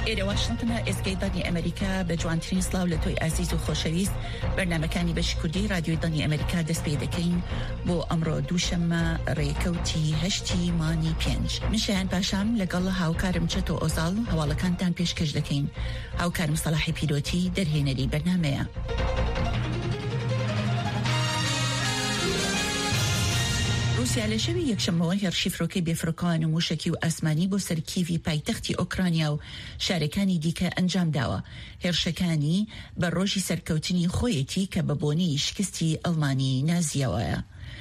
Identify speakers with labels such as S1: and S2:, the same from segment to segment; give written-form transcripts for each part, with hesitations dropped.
S1: ئێرە واشنگتنە ئێسکەی دانی ئەمریکا بە جوانترین سلااو لە تۆی ئازیز و خۆشەویست بەرنامەکانی بەشی کوردی رادیۆی دانی ئەمریکا دەست پێ دەکەین بۆ ئەمڕۆ دووشەممە ڕێکەوتی 8 مانی 5 منشیان پاشام لەگەڵ هاوکارم چەتۆ ئۆزاڵ هەواڵەکانتان پێشکەش دەکەین. هاوکارم سەلاحی پیرۆتی دەرهێنەری بەرنامەیە. روسیا لە شەوی یەکشەممەوە هێرشی فرۆکەی بێفرۆکەوان و موشکی و ئاسمانی بۆ سەر کیڤی پایتەختی ئۆکرانیا و شارەکانی دیکە ئەنجام داوە. هێرشەکانی بە ڕۆژی سەرکەوتنی خۆیەتی کە بە بۆنی شکستی ئەڵمانی نازیەوەیە.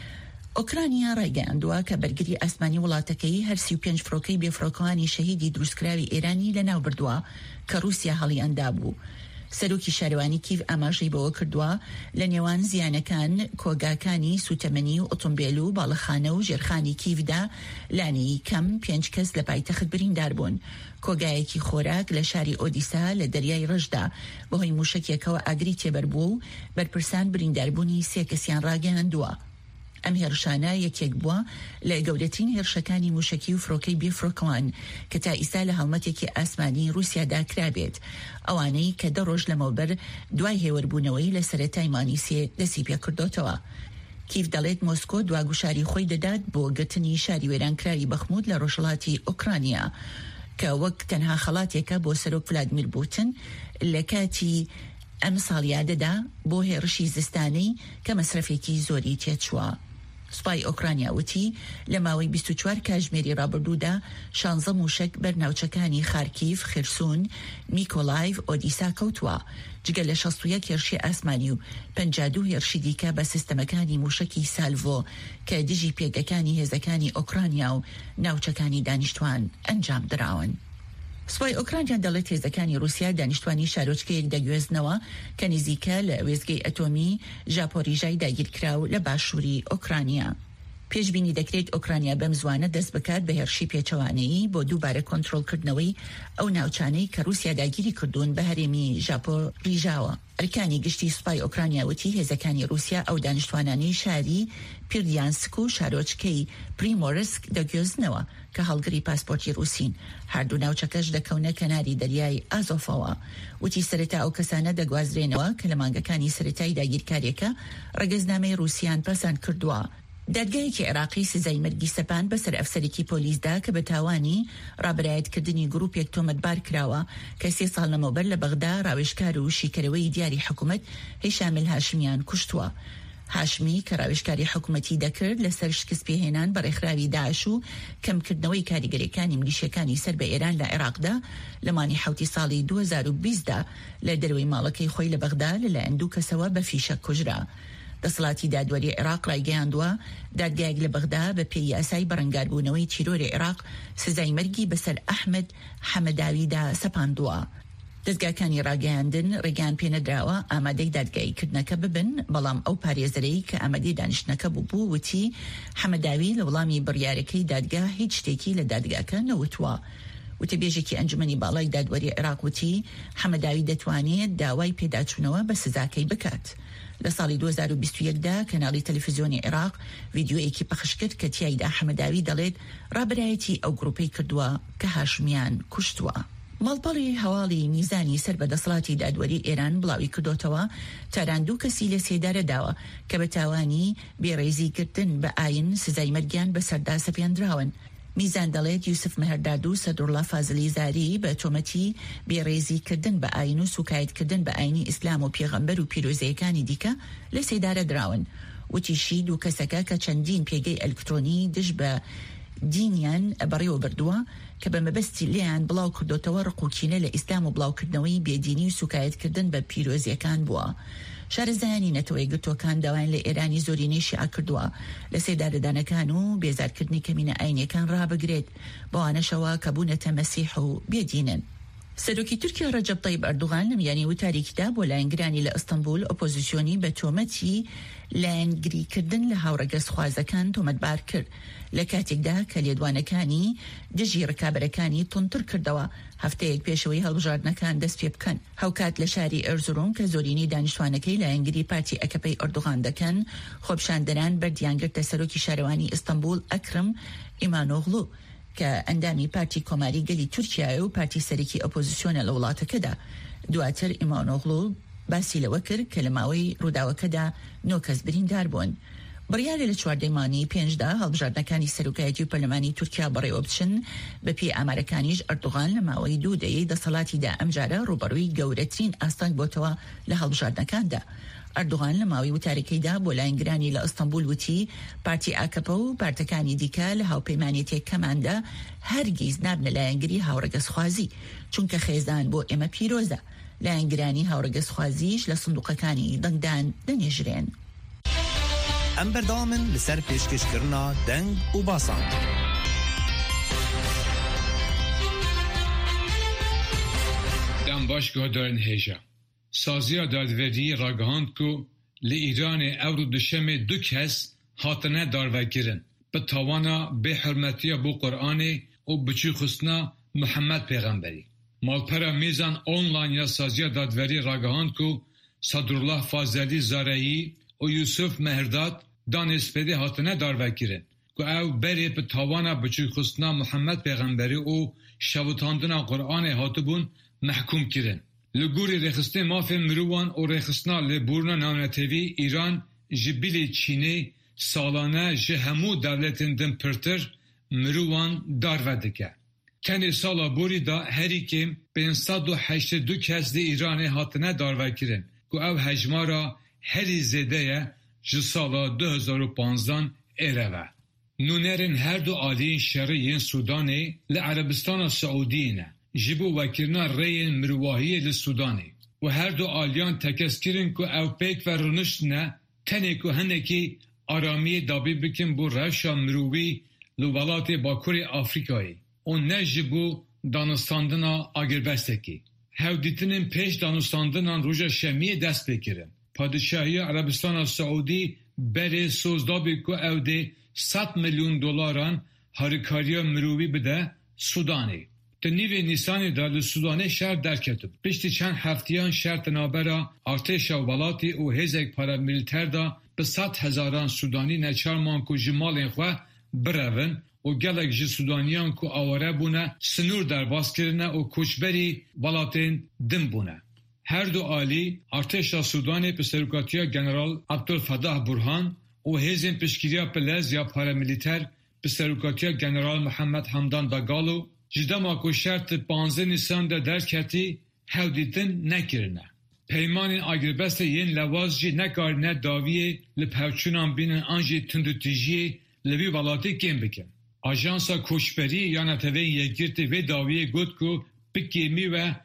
S1: ئۆکرانیا ڕایگەیاندووە کە بەرگری ئاسمانی وڵاتەکەی هەر 35 فرۆکەی بێفرۆکەوانی شەهیدی دروستکراوی ئێرانی لەناو بردووە کە رووسیا هەڵی ئەندا بوو. سەرۆکی شارەوانی کیڤ ئاماژەی بەوە کردووە لە نێوان زیانەکان کۆگاکانی سوتەمەنی و ئۆتۆمبیل و باڵەخانە و ژێرخانی کیڤدا لانی کەم 5 کەس لە پایتەخت بریندار بوون. کۆگایەکی خۆراک لە شاری ئۆدیسا لە دەریای ڕژدا بەهۆی موشکێکەوە ئاگری تێبەربوو و بەرپرسان برینداربوونی 3 کەسیان ڕاگەیاندووە. ئەم هێرشانە یەکێک بووە لە گەورەترین هێرشەکانی موشکی و فرۆکەی بێفرۆکەوان کە تا ئیستا لە هەڵمەتێکی ئاسمانی رووسیادا کرابێت، ئەوانەی کە 10 ڕۆژ لەمەوبەر دوای هێوەربوونەوەی لە سەرەتای مانی سێ دەستی پێ کردوتەوە. کیڤ دەڵێت مۆسکۆ دواگوشاری خۆی دەدات بۆ گرتنی شاری وێرانکراوی بەخمود لە ڕۆژهەڵاتی ئۆکرانیا کە وەک تەنها خەڵاتێکە بۆ سەرۆک ڤلادیمیر پوتین لە کاتی ئەم ساڵیادەدا بۆ هێرشی زستانەی کە مەسرەفێکی زۆری تێچووە. سوپای ئۆکرانیا وتی لە ماوەی 24 کاتژمێری ڕابردوودا 16 موشک بەر ناوچەکانی خارکیڤ، خرسون، میکۆلایڤ، ئۆدیسا کەوتووە، جگە لە 61 هێرشی ئاسمانی و 52 هێرشی دیکە بە سیستەمەکانی موشکی سالڤۆ کە دژی پێگەکانی هێزەکانی ئۆکرانیا و ناوچەکانی دانیشتوان ئەنجام دراون. سوپای ئۆکرانیا دەڵێت هێزەکانی رووسیا دانیشتوانی شارۆچکەیەک دەگوێزنەوە کە نزیکە لە وێزگەی ئەتۆمی ژاپۆریژای داگیرکراو لە باشووری ئۆکرانیا. پێشبینی دەکرێت ئۆکرانیا بەم زوانە دەست بکات بە هێرشی پێچەوانەیی بۆ دووبارە کۆنتڕۆڵکردنەوەی ئەو ناوچانەی کە رووسیا داگیری کردوون بە هەرێمی ژاپۆریژاوە. ئەرکانی گشتی سوپای ئۆکرانیا وتی هێزەکانی رووسیا ئەو دانیشتوانانی شاری پیردیانسک و شارۆچکەی پریمۆرسک دەگوێزنەوە کە هەڵگری پاسپۆرتی رووسین. هەردوو ناوچەکەش دەکەونە کەناری دەریای ئازۆفەوە. وتی سەرەتا ئەو کەسانە دەگوازرێنەوە کە لە مانگەکانی سەرەتایی داگیرکاریەکە ڕێگەزنامەی رووسیان پەسەند کردووە. دادگایەکی عێراقی سزای مەرگی سەپان بەسەر ئەفسەرێکی پۆلیسدا کە بە تاوانی ڕابرایەتکردنی گروپێک تۆمەتبار کراوە کە 3 ساڵ لەمەوبەر لە بەغدا ڕاوێژکار و شیکەرەوەی دیاری حکوومەت هیشام هاشمیان کوشتووە. هاشمی کە ڕاوێژکاری حکوومەتی دەکرد لەسەر شکست پێهێنان بە ڕێکخراوی داعش و کەمکردنەوەی کاریگەریەکانی ملیشیەکانی سەر بە ئێران لە عێراقدا لە مانی حوتی ساڵی 2020دا لە دەروی ماڵەکەی خۆی لە بەغدا لەلایەن 2 کەسەوە بە فیشە کوژرا. دەسەڵاتی دادوەری عێراق ڕایگەیاندووە دادگایەک لە بەغدا بە پێی یاسای بەڕەنگاربوونەوەی تیرۆری عێراق سزای مەرگی بەسەر ئەحمەد حەمەداویدا سەپاندووە. دەستگاکانی ڕاگەیاندن ڕێگان پێنەدراوە ئامادەی دادگاییکردنەکە ببن، بەڵام ئەو پارێزەرەی کە ئامادەی دانیشتنەکە بوو وتی حەمەداوی لە وەڵامی بڕیارەکەی دادگا هیچ شتێکی لە دادگاکە نەوتووە. وتەبێژێکی ئەنجومەنی باڵای دادوەری عێراق وتی حەمەداوی دەتوانێت داوای پێداچوونەوە بە سزاکەی بکات. لە ساڵی 2021دا کەناڵی تەلەڤیزیۆنی عێراق ڤیدیۆیەکی پەخش کرد کە تیایدا حەمەداوی دەڵێت ڕابرایەتی ئەو گروپەی کردووە کە هاشمیان کوشتووە. ماڵپەڕی هەواڵی میزانی سەر بە دەسەڵاتی دادوەری ئێران بڵاوی کردوتەوە تاران 2 کەسی لە سێدارە داوە کە بە تاوانی بێڕێزیکردن بە ئاین سزای مەرگیان بەسەردا سەپێنراون. میزان دەڵێت یوسف مەهەرداد و سەدوڕڵا فازلی زاری بە تۆمەتی بێڕێزیکردن بە ئاین و سوکایەتکردن بە ئاینی ئیسلام و پێغەمبەر و پیرۆزەیەکانی دیکە لە سێدارە دراون. وتیشی 2 کەسەکە کە چەندین پێگەی ئەلکترۆنی دژ بە دینیان بەڕێوە بردووە کە بە مەبەستی لیان بڵاو کردوتەوە ڕقوکینە لە ئیسلام و بڵاوکردنەوەی بێدینی و سوکایەتکردن بە پیرۆزیەکان بووە. شارەزایانی نەتەوەی گرتوەکان داوایان لە ئێرانی زۆرینەی کردووە لە سێدارەدانەکان و بێزارکردنی کەمینە ئاینیەکان ڕابگرێت بەوانەشەوە کە بوونەتە مەسیح و بێدینن. سەرۆکی تورکیا ڕەجەب طەیب ئەردوغان لە میانی وتاریکدا بۆ لایەنگرانی لە ئەستەمبول ئۆپۆزیسیۆنی بە تۆمەتی لایەنگریکردن لە هاوڕەگەزخوازەکان تۆمەتبار کرد لە کاتێکدا کە لێدوانەکانی دژی ڕکابەرەکانی تونتر کردەوە هەفتەیەک پێشەوەی هەڵبژاردنەکان دەست پێ بکەن. هەوکات لە شاری ئەرزوروم کە زۆرینەی دانیشتوانەکەی لایەنگری پارتی ئەکەپەی ئەردوغان دەکەن خۆپشاندەران بەردیانگرتە سەرۆکی شارەوانی ئەستەمبول ئەکرم ئیمانۆغلو کە ئەندامی پارتی کۆماری گەلی تورکیای و پارتی سەرێکی ئۆپۆزیسیۆنە لە وڵاتەکەدا. دواتر ئیمامۆغلو باسی لەوە کرد کە لە ماوەی ڕووداوەکەدا 9 کەس بریندار بوون. بڕیارە لە 4 مانگی 5دا هەڵبژاردنەکانی سەرۆکایەتی و پەرلەمانی تورکیا بەڕێوە بچن. بەپێی ئامارەکانیش ئەردوغان لە ماوەی 2 دەیەی دەسەڵاتیدا ئەمجارە ڕوبەڕووی گەورەترین ئاستانگ بۆتەوە لە هەڵبژاردنەکاندا. ئەردوغان لە ماوەی وتارەکەیدا بۆ لایەنگرانی لە ئەستەمبول وتی پارتی ئاکەپە و پارتەکانی دیکە لە هاوپەیمانیەتێکەکەماندا هەرگیز نابنە لایەنگری هاوڕەگەزخوازی، چونکە خێزان بۆ ئێمە پیرۆزە. لایەنگرانی هاوڕەگەزخوازیش لە سندوقەکانی دەنگدان دەنێژرێن.
S2: ئەم بەردەوامن لەسەر پێشکەشکردنا دەنگ و باسان.
S3: دەم باشگاه دارن هێژە. سازیا دادوەری ڕاگەهاند کو لە ئیرانê ew duşemê 2 kes hatine darvekirin bi tawana bêhurmetiya bo Qur'anê û biçûxistina Muhammed pêxemberî. Malpera mêzan online ya Saziya Dadverî ragihand ku Sadrullah Fazelî Zareyî û Yusuf Mehrdad danêspêdê hatine darvekirin ku ew berê bi tawana biçûxistina Muhammed pêxemberî û şewitandina Qur'anê hatibûn mehkûm kirin. Li gorî rêxistê mafên mirovan û rêxistina lêborîna navnetewî Îran ji bilê Çînê salane ji hemû devletên din pirtir mirovan darve dike. Kenê sala borî da herî kêm 582 kes li Îranê hatine darvekirin ku ev hejmara herî zêde ye ji sala 2015 êreve. Nûnerên her du aliyên şerî yên Sudanê li Erebistana Saûdiyê ne ji bo vekirina rêyên mirovahiyê li Sudanê û her du aliyan tekeskirin ku ew pêk ve rûnişt ne tenê ku hinekî aramiyê dabî bikin bo rewşa mirovî li welatê Bakurê Afrikayê û ne ji bo danistandina agirbestekî. Hewdîtinên pêş danistandinan roja şemiyê dest pê kirin. Padişahiya Erebistana Saûdî berê soz dabî ku ew dê $100 milyon harikariya mirovî bide Sudanê. Di nîvê Nîsanê da li Sudanê şer derketib. Piştî çend heftiyan şer tinabera artêşa welatê û hêzek paramilîter da bi 100,000 Sudanî neçarman ku ji malên xwe birevin û gelek ji Sudaniyan ku aware bûne sinûr derbas kirine û koçberî welatên din bûne. Her du alî artêşa Sudanê bi serokatiya General Abdulfettah Burhan û hêzên piştgiriya pilez ya paramilîter bi serokatiya General Muhammed Hamdan Dagalo ji dema ku şer ti 15 Nîsan de derketî hewdîtin nekirine. Peymanên agirbestê yên lewaz jî nekarine daviyê li pevçûnan bînin an jî tundutîjiyê li vî welatê kêm bikin. Ajansa Koçberî ya neteweyên yekgirtî vê daviyê got ku bi kêmî ve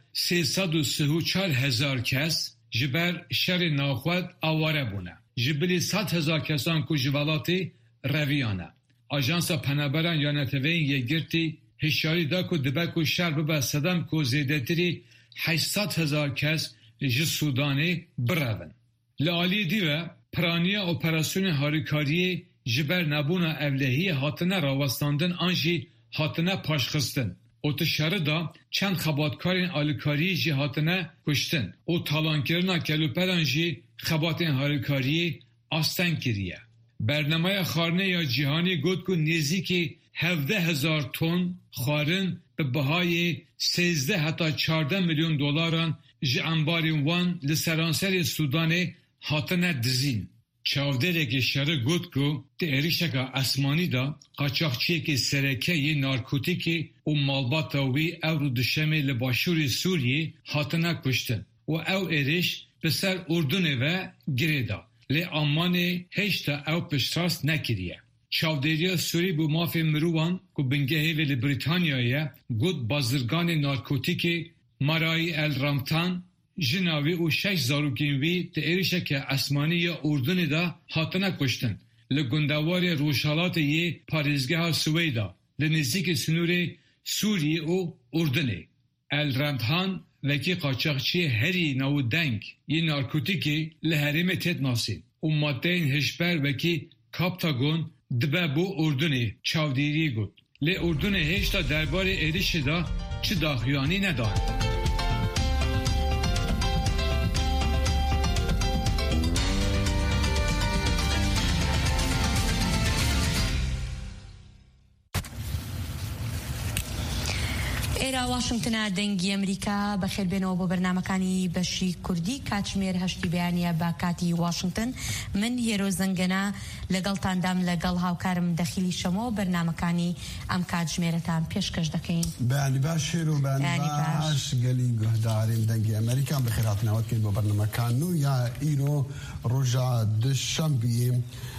S3: 334,000 kes ji ber şerê naxwed aware bûne. Ji bilî 100,000 kesan ku ji welatê reviyane. Ajansa penaberan ya neteweyên yekgirtî hişyarî da ku dibe ku şer bibe sedem ku zêdetirî 800,000 kes ji Sudanê birevin. Li aliyê dî ve piraniya operasyonên harikariyê ji ber nebûna evlehiyê hatine rawestandin an jî hatine paşxistin. û ti şerê da çend xebatkarên alîkariyê jî hatine kuştin û talankirina kelûperan jî xebatên harikariyê asten kiriye. Bernameya xwarinê ya cîhanî got ku nêzîkî 17,000 ton xwarin bi bihayê 13 heta 14 milyon dollaran ji embarên wan li seranserê Sudanê hatine dizîn. Çavdêrekî şerê got ku di êrişeka esmanî da qaçaxçiyekî serekeyê narkotîkê û malbata wî ew duşemê li başûrê Sûriyê hatine kuştin û ew êriş bi ser Urdunê ve girê da. Lê Amanê heşta ew piştrast nekiriye. Çavdêriya Sûrî bû mafên mirovan ku bingehê vê li Brîtanyayê got bazirganê narkotîkê Marayî El Ramtan ji navê û 6 zarokên wî di êrişeke esmanî ya Urdunê da hatine kuştin li gundewarê Rojhilatê yê parêzgeha Swêda li nêzîkî sinûrê Sûriyê û Urdunê. El Ramtan vekî qaçaxçiyê herî navdeng yê narkotîkê li herêmê têt nasîn û maddeyên hişber vekî Kaptagon dibe bo Urdunê çavdêriyê got. Lê Urdunê heşta derbarê êrişê da çi daxuyanî nedan.
S4: ئێرا واشنگتنە دەنگی ئەمریکا بەخێربێنەوە بۆ بەرنامەکانی بەشی کوردی کاتژمێر هەشتی بەیانیە بە کاتی واشنگتن. من هێرۆ زەنگەنە لەگەڵتاندام لەگەڵ هاوکارم دەخیلی شەمەوە بەرنامەکانی ئەم کاتژمێرەتان پێشکەش دەکەین.
S5: بەیانی باش هێرۆ بەیانی باش گەلی گوهدارین دەنگی ئەمریکان بەخێرهاتنەوەتکەین بۆ بەرنامەکان و یا ئیرۆ ڕۆژە دوشەمبی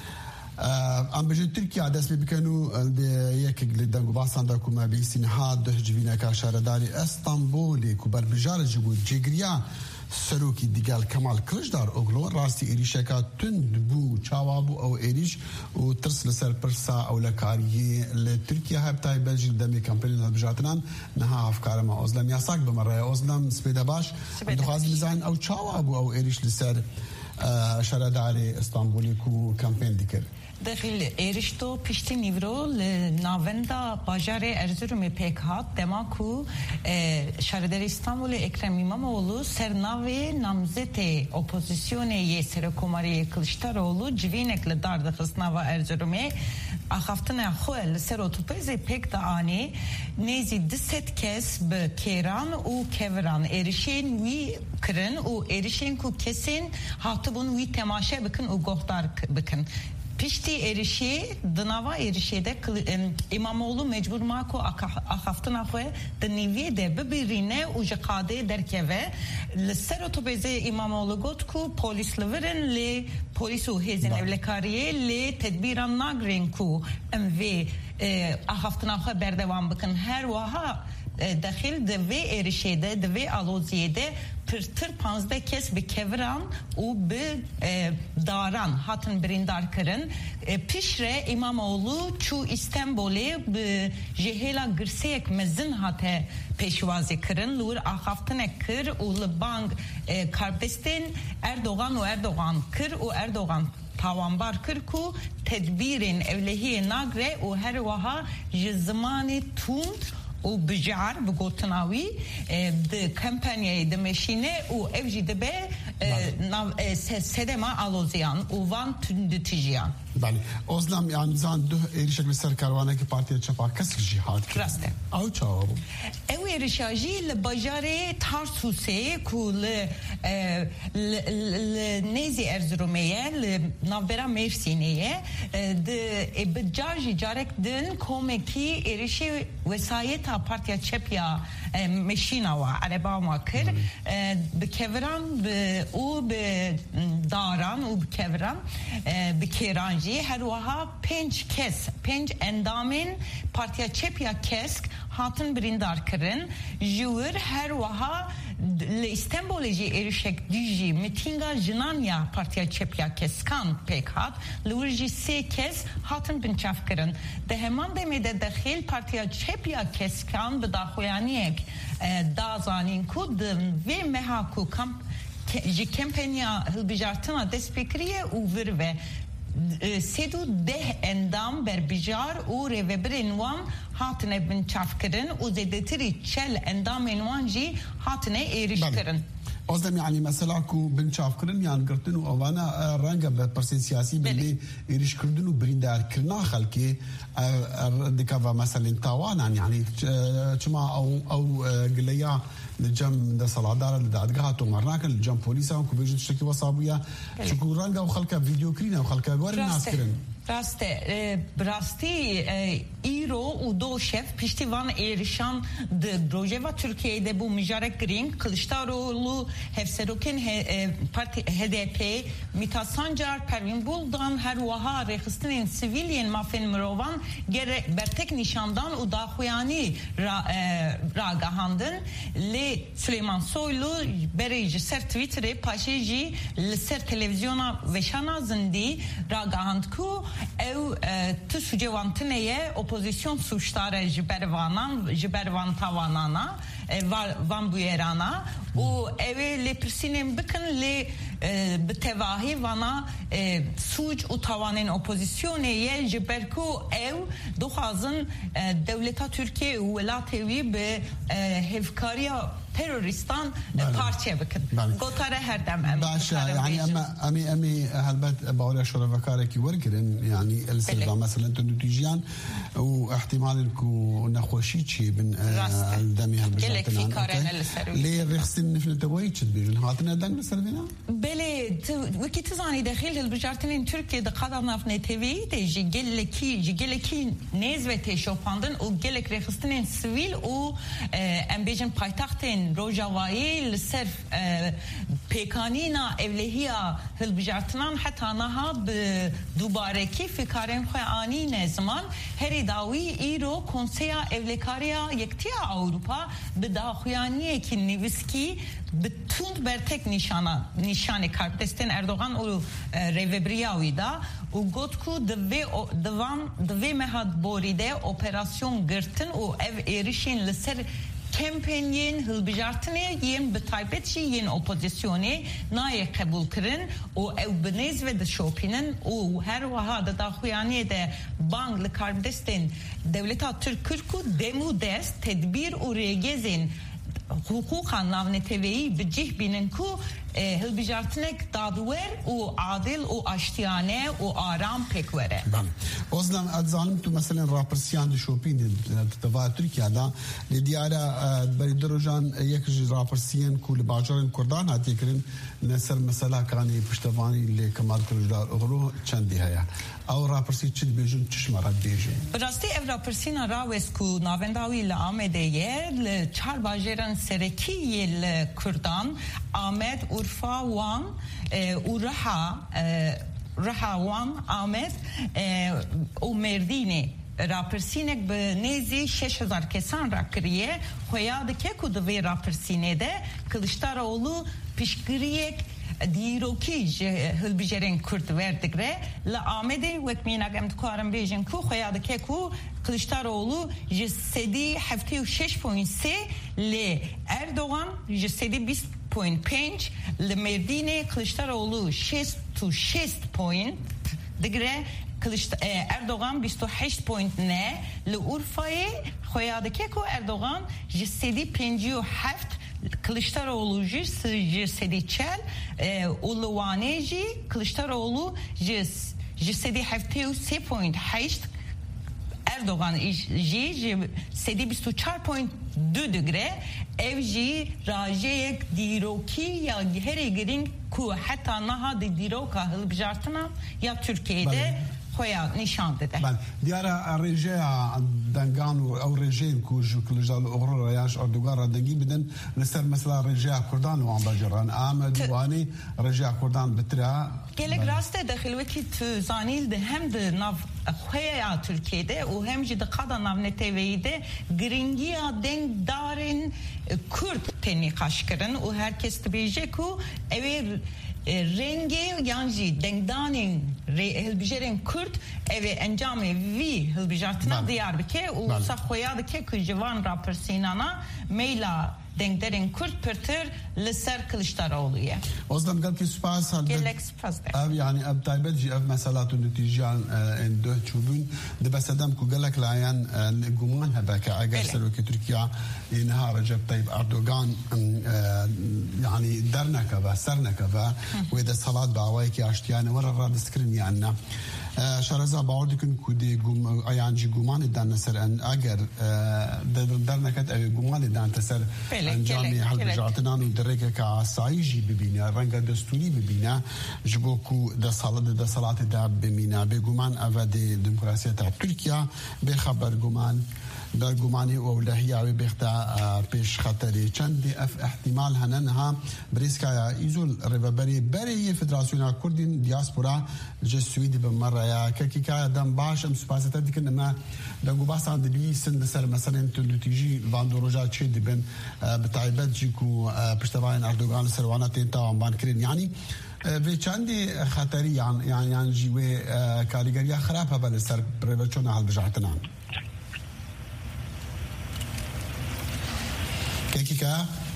S5: ئەم بژێت تورکیا دەست پێ بکەن و یەکێک لە دەنگ و باساندا کومە بیسینها دەهجبینەکە شارەداری ئەستانبولێک و بەربژارە بوو جێگریا سەرۆکی دیگەل کەمال کلژدار ئۆگلۆ ڕاستی ئێریشەکە تند بوو چاوا بوو ئەو ئێریش و ترس لەسەر پرسا ئەو لە کاریە لە تورکیا هەبتای بەلژیک دەمی کەمپێنی هەڵبژارتنان نەها ئەفکارەمە ئۆزلەم یاساک بمەڕێ ئۆزلەم سپێدە باش دەخوازی بزانین ئەو چاوا بوو ئەو ئێریش لەسەر شارەداری ئەستانبولێک و کەمپێن دیکرد.
S6: داخل ایرشتو پشتی نیورو ناوندا باجار ارزرومی پیک هات دماکو شهردار استانبول اکرم اماموğlu سرناوی نامزد اپوزیسیون یه سرکوماری کلشتاروğlu جوینکل دارد خسناوا ارزرومی آخافتن خوال سر اوتوپیز پیک دا آنی نیزی دست کس به کیران و کوران erişen وی کرن و erişen کو kesin hatibun وی تماشه بکن و گفتار بکن. Pişti erişi, dınava erişide İmamoğlu mecbur mako ahaftına koy, deniviye de birbirine ucakade derkeve, ser otobüze İmamoğlu gotku polisle verin le polisu hezin evlekariye le tedbiran nagrin ku ve ahaftına koy berdevam bakın her vaha dahil de ve erişide de ve aloziyede pırtır panzda kes bir kevran u bir daran hatın birindar kırın pişre İmamoğlu çu İstanbul'e bir jehela girsek mezin hate peşvazi kırın lur ahaftına kır u bank kardesten Erdoğan kır u Erdoğan tavanbar kır ku tedbirin evlehiye nagre u her vaha jizmani tund و بجار بگوتناوی د کمپانیای د ماشینه او افجی د به سدما آلوزیان او وان تندتیجیان.
S5: بله ازلم یعنی زان دو ایریشک لسر کاروانه که پارتی چپا کسر جهاد کرد.
S6: راسته.
S5: او چاو؟
S6: او ایریشاجی لباجاره تارسوسه کول نیزی ارزرومیه لنابرا مرسینیه د بجاجی جارک دن کومکی ایریشی وسایت پارتی چپیا مشینا و عربا ما کر بکوران او به داران او بکوران بکیرانجی هر وها پنج اندامین پارتی چپیا کسک هاتن بریندار کرن جور هر وها İstanbul'ci erişek dijji mitinga jinanya partiya çepya keskan pek hat lurji se kes hatın binçaf kırın de hemen demede dahil partiya çepya keskan bi daxuyaniyek dazanin kud ve mehaku kamp kampanya hilbijartına despekriye uvir ve sedu deh endam berbijar u revebrinwan hatine bin çafkırın u zedetiri çel endam enwanji hatine erişkirin.
S5: قصدم يعني مثلا كو بنشاف كرن يعني قرتنو اوانا رنگا بپرسين سياسي بلي ايرش كردنو بريندار كرنا خلكي دكافا مثلا تاوانا يعني چما او قليا الجم ده صلادار لدادغاتو مرناك الجم بوليسا كو بيجو تشكي وصابيا شكو رنگا وخلكا فيديو كرينا وخلكا ور الناس كرن
S6: Rasti İro Udo Şef Piştivan Erişan de Rojava Türkiye'de bu müjarek green Kılıçdaroğlu Hevseroken Parti HDP Mithat Sancar Pervin Buldan her vaha rehistinin sivilyen mafen mrovan gere bertek nişandan u dahuyani ragahandın le Süleyman Soylu bereci ser Twitter'e paşeji ser televizyona veşana zindi ragahandku ev tu sucevantıneye opozisyon suçları jibervan tavanana van buyerana o eve le persinem bakın le betevahi vana suç u tavanın opozisyoneye jiberku ev dohazın devleta Türkiye velat evi be hevkariya تروریستان پارچه بکن گوتاره هر دم
S5: باشه يعني امي هالبت باوري شرفكاري كي وركرن يعني السلفا مثلا تنتيجيان واحتمال انكو نخوشي شي بن الدمي هالبجاتنا ليه رخصين نفل تويتش بيجن هاتنا دنگ سرفينا
S6: بله وكي تزاني داخل البجارتين تركيا دقادر نافنه تيفي تجي جلكي نزوه شوپاندن و جلك رخصتين سويل و ام بيجن پایتختين روجاوایی لصرف پیکانینا اولهیا هالبجارتنان حتى نها دوباره کی فکرین خوانی نزمان هری داوی ایرو کنسیا اولکاریا یکتیا اروپا به داخویانی کی نیوسکی بتوند برتک نشانه کارتستن اردوغان و ریوبریاوی دا و گوت کو دوی مهد بوریده اپراسیون گرتن و اف ایریشین لسر کمپینین هلبجارتنه ین بتایبتشی ین اپوزیسیونی نای قبول کرن و او بنیز و دشوپینن و هر وها داخویانی ده بانگ لکاربدستن دولتا ترکرکو دمو دست تدبیر و ریگزین حقوقا نavnetevî bi cih binin ku hilbijartinek dadwer û adil û aştiyane û aram pek were.
S5: Ozlam edzanım tu mesela rapersiyan şopîn teva Türkiye da li diyara beri derojan yek ji rapersiyan ku li bajarên Kurdan hatiye kirin nesel mesela kanî piştevanî li Kemal Kılıçdaroğlu çendî heye. Ew rapersî çi dibêjin çi şmara dibêjin?
S6: Bi rastî ev rapersîna rawes ku navenda wî li Amedê ye li çar bajarên serekî yê li Kurdan Amed Urfa Wan û Reha Wan Amed û Mêrdînê rapersînek bi nêzî 6000 kesan rakiriye xoya dike ku di vê rapersînê de Kılıçdaroğlu piştgiriyek دیروکی هلبجرین کرد وردگره لآمده وکمینا گم تکارم بیجن کو خیاد که کو کلیشداروğlu جسدی 76.3 ل اردوغان جسدی 20.5 ل مردینه کلیشداروğlu 6 point دگره اردوغان 28.9 ل اورفای خیاد که کو اردوغان جسدی 57 Kılıçdaroğlu jisedi çel uluvaneci Kılıçdaroğlu jisedi 73.8 Erdoğan jisedi 24.2 degree evji rajeyek diroki ya her girin ku hatta naha de diroka hılbjartına ya Türkiye'de خویا نشان داده.
S5: بله. دیاره رژه دنگان و او رژه کوچ کلیجال اغرور ریاش اردوغان را دنگی بدن نصر مثلا رژه کردان و آنباجران آمد وانی رژه کردان بتره.
S6: گلگ راسته داخل وکی تو زانیل ده هم ده ناف خویا ترکیه و هم جد قادا ناف نتیویده گرینگیا دنگ دارن کرد تنی قاشکرن و هر کس تبیجه کو اوی رنگی یعنی دنگدانین هلبجرین کرد اوی انجام وی هلبجارتنا دیاربکه و سخویاد که کجوان راپرسینانا میلا دنگدرین کرد پرتر لسر کلیشداروğlu'ya.
S5: Ozdan galki spas halde.
S6: Gelek spas de.
S5: Ev yani ev taybetci ev meselatu netijan en dö çubun de besedem ku galek layan guman hebeke agar seruki Türkiye inha Recep Tayyip Erdoğan yani derneka ve serneka ve de salat davayı ki aştiyane var radискrin yani. شارزا باور دکن کودی آیانجی گمان دان سر ان اگر درنکت گمان دان سر انجامی حل جاتنان و درک که سایجی ببینه رنگ دستوری ببینه جبو کو د صلات د ببینه به گمان اود دموکراسی تا ترکیه به خبر گمان در گمانی اولهی او بختا پیش خطری چند اف احتمال هننها بریسکا ایزول رببری بری فدراسیون کردین دیاسپورا جسویدی به مره که که دم باشم سپاسیت دیگه نه دنگو باسان دی سند سر مثلا تلوتیجی واندروجا چه دیبن بتایبت جیکو پشتوان اردوغان سروانات تا بان کرین یعنی و چندی خطری یعنی جیوه کاریگری خراب هبل سر پروچون حل بجاتنان کیکا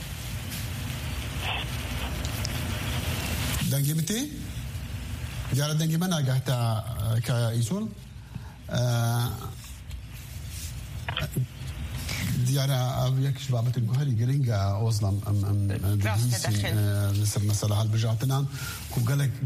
S5: دنگی بتی جارا دنگی من آگاه تا که ایسول دیارە یەکش بابەتە گوهری گرنگە ئۆزڵم لەسەر مەسەلە هەڵبژارتنان و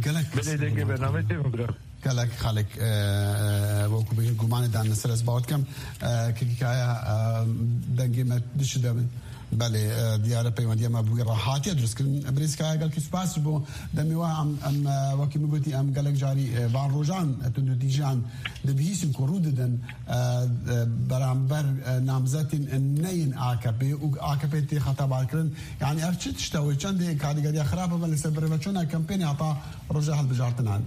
S5: گەلک خەڵک وەکو بێژن گومانێدان لەسەر ئەس باوەتکەم کەکایە دەنگێمە دش دەبن بەێ دیارە پەیوەندیەمە بووی ڕاهاتیە دروستکردن بریسکایە گەلکی سوپاس بۆ دەمیوە ئەم وەکی مگوتی ئەم گەلک جاری وان ڕۆژان توندوتیژیان دەبیهیسن کو ڕوو دەدەن بەرامبەر نامزەتین نەین ئاکەپێ و ئاکەپێت تێ خەتەبارکردن یعنی ئەف چ تشتەوەی چەندێک کاریگەریە خراپە بە لەسەر بەرەوە چۆنە کەمپێنی هەتا ڕۆژە هەڵبژارتنان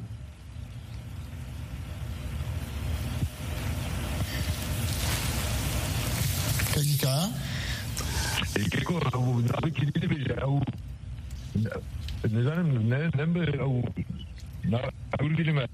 S5: کەگیکە
S7: كيكو او كيدي بيجا او نزانم نمبر او اقول لي ما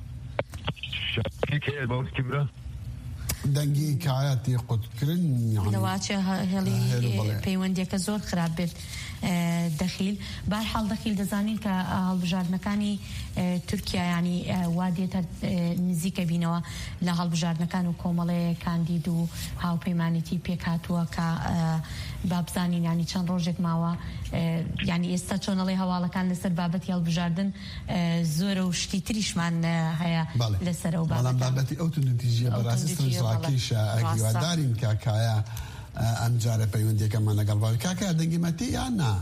S7: كيك باوت كبره
S5: دنگی کایاتی قد کرن
S4: يعني لواچه هلی پیوندیک زور خراب بید دخیل برحال دخیل دزانین که هالبجارنکانی ترکیه يعني وادیت نزیک بینوا لهالبجارنکان و کومله کاندید و هاو پیمانیتی پیکاتوا که بابزانین يعني چند روزک ماوا يعني استا چون الله حواله كان لسر بابتي هالبجاردن زور و شتی تریش من هيا لسر و
S5: بابتي او تنتیجیه براسستن کیشا اگه داریم که کایا امجار پیوندی که من نگل وای که دنگی متی یا نه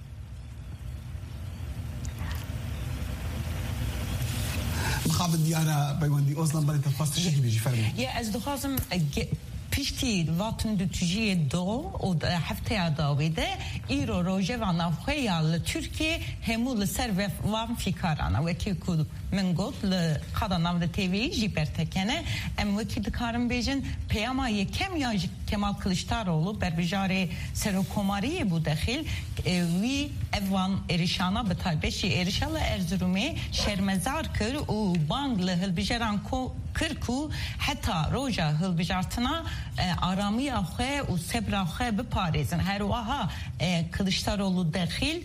S5: مخابن دیارا پیوندی اصلا برای تفاصیل چی بیشی فرمی
S6: یا از دخوازم پشتی واتن دو تجیه دو و هفته داویده ایرو روژه و نفخیال ترکیه همول سر وان فکرانه وکی کود من گفت لقدا نام تیوی جی برتکنه ام وکی دکارم بیجن پیاما یکم یا کمال کلشتاروğlu بربجار سروکماری بود داخل وی اوان ارشانا بتایبشی ارشالا ارزرومی شرمزار کر و بانگ لهلبجران کرکو حتی روژا هلبجارتنا آرامی آخه و صبر آخه بپاریزن هر واها کلشتاروğlu داخل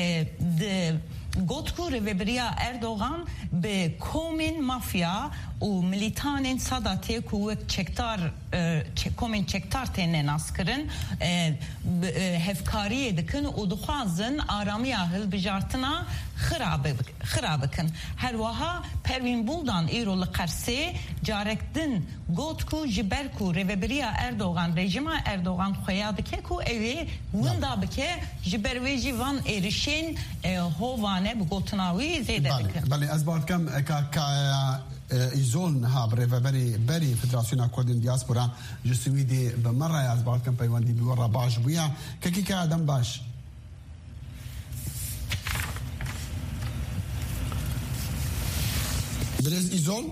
S6: گوتکو رهبری اردوغان به کومین مافیا و ملیتان ساداتی کو چکتار کومین چکتار تنه ناسکرن هفکاری دکن و دخوازن آرامی اهل بجارتنا خراب کن هر وها پروین بولدان ایرول قرسی جارکدن گوتکو جبرکو رهبری اردوغان رژیم اردوغان خویاد که کو اوی وندا بکه جبرویجی وان ارشین هوانه بگوتناوی زیده بکن
S5: بله از بعد کم ایزون ها بری فدراسیون کردین دیاسپورا جسویدی به مره از بعد کم پیوندی بیورا باش بویا که آدم باش برز ایزون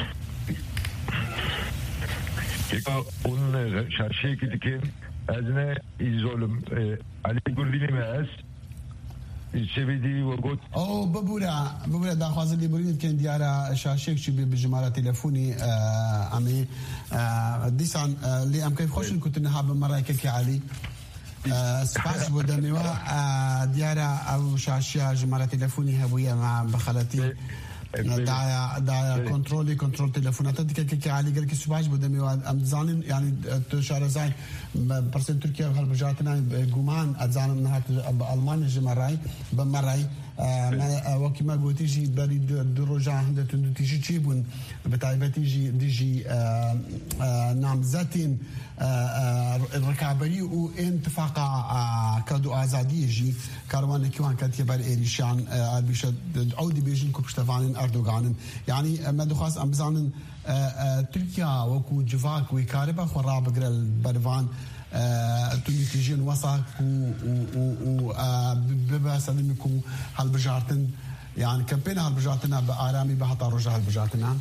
S7: كيكا اون شاشي كده ازنا ایزولم علی گردینی ماس شبیدی و گوت
S5: او ببورا داخواز اللي بريد كان ديارة شاشيك شو بجمارة تلفوني عمي ديسان اللي ام كيف خوش كنت نهاب مرايك كي علي سباس بودميوا ديارة او شاشية جمارة تلفوني هبوية مع بخلتي دایا کنترل تلفنات دیگه که علی گرکی سوباج بودم و امزانین یعنی تو شهر زای پرسنت ترکیه و هالبجاتنا گمان ازانم نهات آلمان جمرای بمرای وقتی ما گویی جی بری دو روزه هنده تندو تیجی چی بون بتایبتی جی دیجی نامزدین رکابری و اتفاق کادو آزادی جی کاروان کیوان کتی بر ایریشان بیشتر عودی بیشتر کپشتوانین اردوغانن یعنی ما دخواست ام بزانن ترکیه وکو جواک و کاربا خراب گرل بروان تونيتيجين وساك و بباسلمكو هالبجارتن يعني كمبين هالبجارتنا بآرامي بحطا رجع هالبجارتنا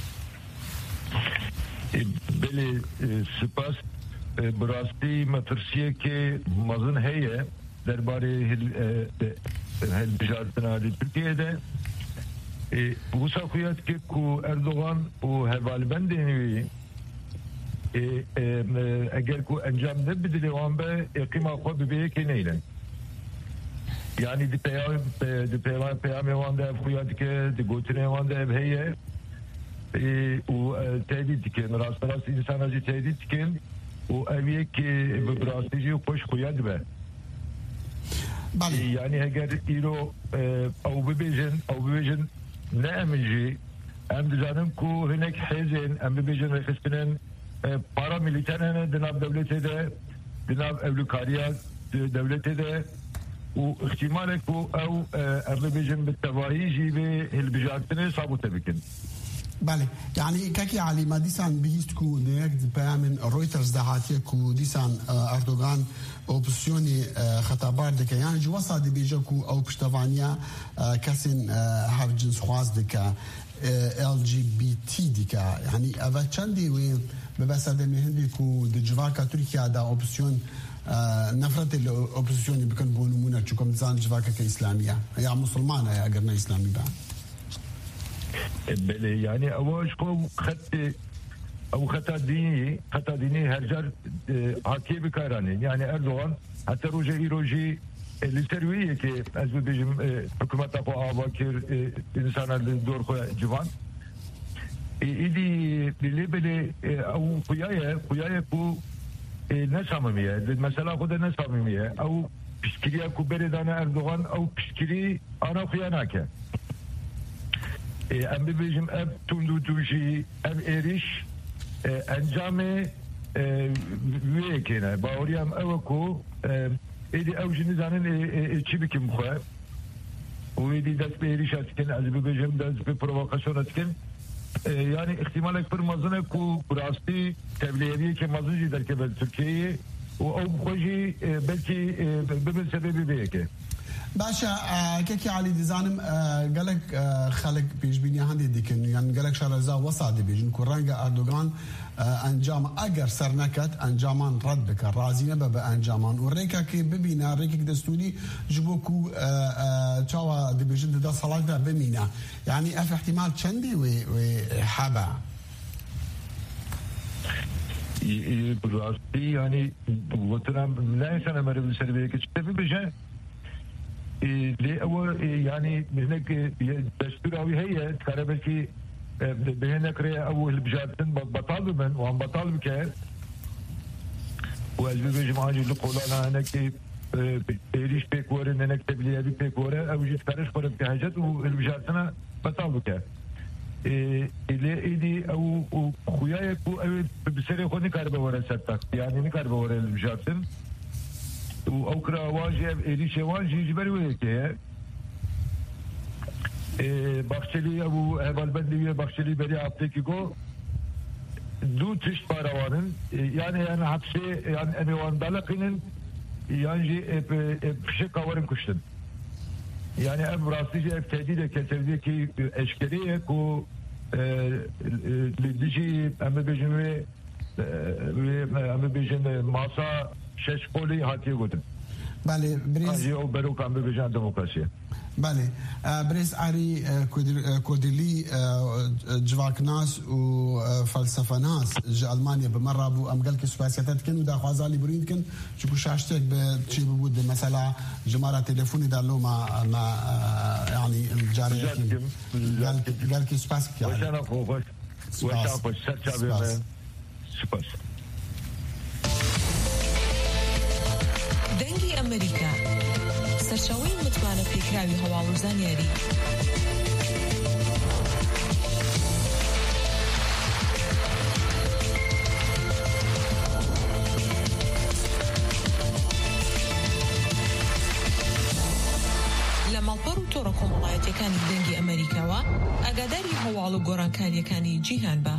S7: بلي سپاس براستی مترسیه که مزن هیه درباره هالبجارتنا دی ترکیه ده بوسا خویت که کو اردوغان و هالبالبند دینوی اگر کو انجام نبدلی وان به اقیم آخوا ببیه که نیلن یعنی دی پیام وان ده خویت که دی گوتنه وان ده هیه و تهدید کن راست انسان ازی تهدید کن و اویه که براستی و خوش خوید به یعنی اگر ایرو او ببیجن نه امنجی ام دزانم که هنک حیزن ام ببیجن رخصتنن پارا ملیترن دناب دولت ده دناب اولوکاریا دولت ده و احتمال که او ام ببیجن بالتواهی جیبه هلبجارتنه ثابته بکن.
S5: بله يعني كاكي علي ما ديسان بيست كو نيك بيامن رويترز دهاتيه كو ديسان اردوغان اوبسيوني خطابار دك يعني جواسا دي بيجاكو او بشتفانيا كاسين هاف جنس خواز دك LGBT دك يعني افا چندي وين ببسا دي مهندي كو دي جواكا تركيا دا اوبسيون نفرت الاوبسيوني بكن بولمونا چوكم زان جواكا كاسلاميه يا مسلمانه يا قرنا اسلامي بقى
S7: بله يعني اول شو خطا ديني هرجر حكي بكاراني يعني اردوغان حتى روجي الترويه كي از بيجم حكومه ابو اباكر انسان الدور خو جوان ايدي بلي او خويايه كو نسامميه المساله خود نسامميه او بشكريا كو بردان اردوغان او بشكري انا خوياناك ام ببیجم اب توندو توشی اب ایریش انجام ویکنه باوری هم او کو ایدی او جنی زنن چی بکم خواه و ایدی دست به ایریش اتکن از ببیجم دست به پرووکاسیون اتکن یعنی احتمال اکبر مزنه کو براستی تبلیغی که مزنجی در که ترکیه و او خوشی بلکی ببین سببی بیکه
S5: باشا كيكي علي ديزانم قالك خلق بيجبيني هندي ديكن يعني قالك شارزا وصعد بيجن كورانجا اردوغان انجام اگر سرنكت انجامان رد بك رازينه بانجامان وريكا كي ببينا ريكك دستوري جبوكو تشاوا دي بيجن دا صلاح دا بمينا يعني اف احتمال چندي وحابا
S7: براستی يعني وطنم لا انسان امر بالسلبيه كتبي بجا اللي اول يعني هناك دستوراوي هي تقريبا كي بهناك اول بجاتن بطالب من وهم بطالب كان والبيجي معاجي لقولانا هناك بيريش بيكورن هناك تبليه بيكورن او جيت فرش فرق حاجات والبجاتنا بطالب كان اللي ايدي او خوياي كو بسري خوني كاربا ورا ستك يعني نكاربا ورا البجاتن او كرا واجب ايريش واجي جبروي كه بخشلي ابو هبالبندي بخشلي بري افتكي جو دو تش باروانن يعني حبسي يعني اميوان دلقين يعني بشي كورن كشتن يعني اب راستي تهديد كتبدي كي اشكاليه كو لديجي ام بيجن ماسا شش قولی هاتی گفتن.
S5: بله بریز.
S7: آیا برو کام ببیجن دموکراسی.
S5: بله بریز عری کودلی جواکناس و فلسفه ناس ج آلمانیا بمره بو امگل که سپاسیاتت کن و داخوازالی برید کن چون شاشتک به چی بود مثلا جماره تلفنی دارلو ما يعني الجارية قال كي سباس كي
S7: وشانا خوش وشانا خوش سباس سباس
S8: دەنگی ئەمریکا سەرچاوەی متمانە پێکراوی هەواڵ و زانیاری لە ماڵپەڕ و تۆڕە کۆمەڵایەتیەکانی دەنگی ئەمریکاوە ئاگاداری هەواڵ و گۆڕانکاریەکانی جیهان بە.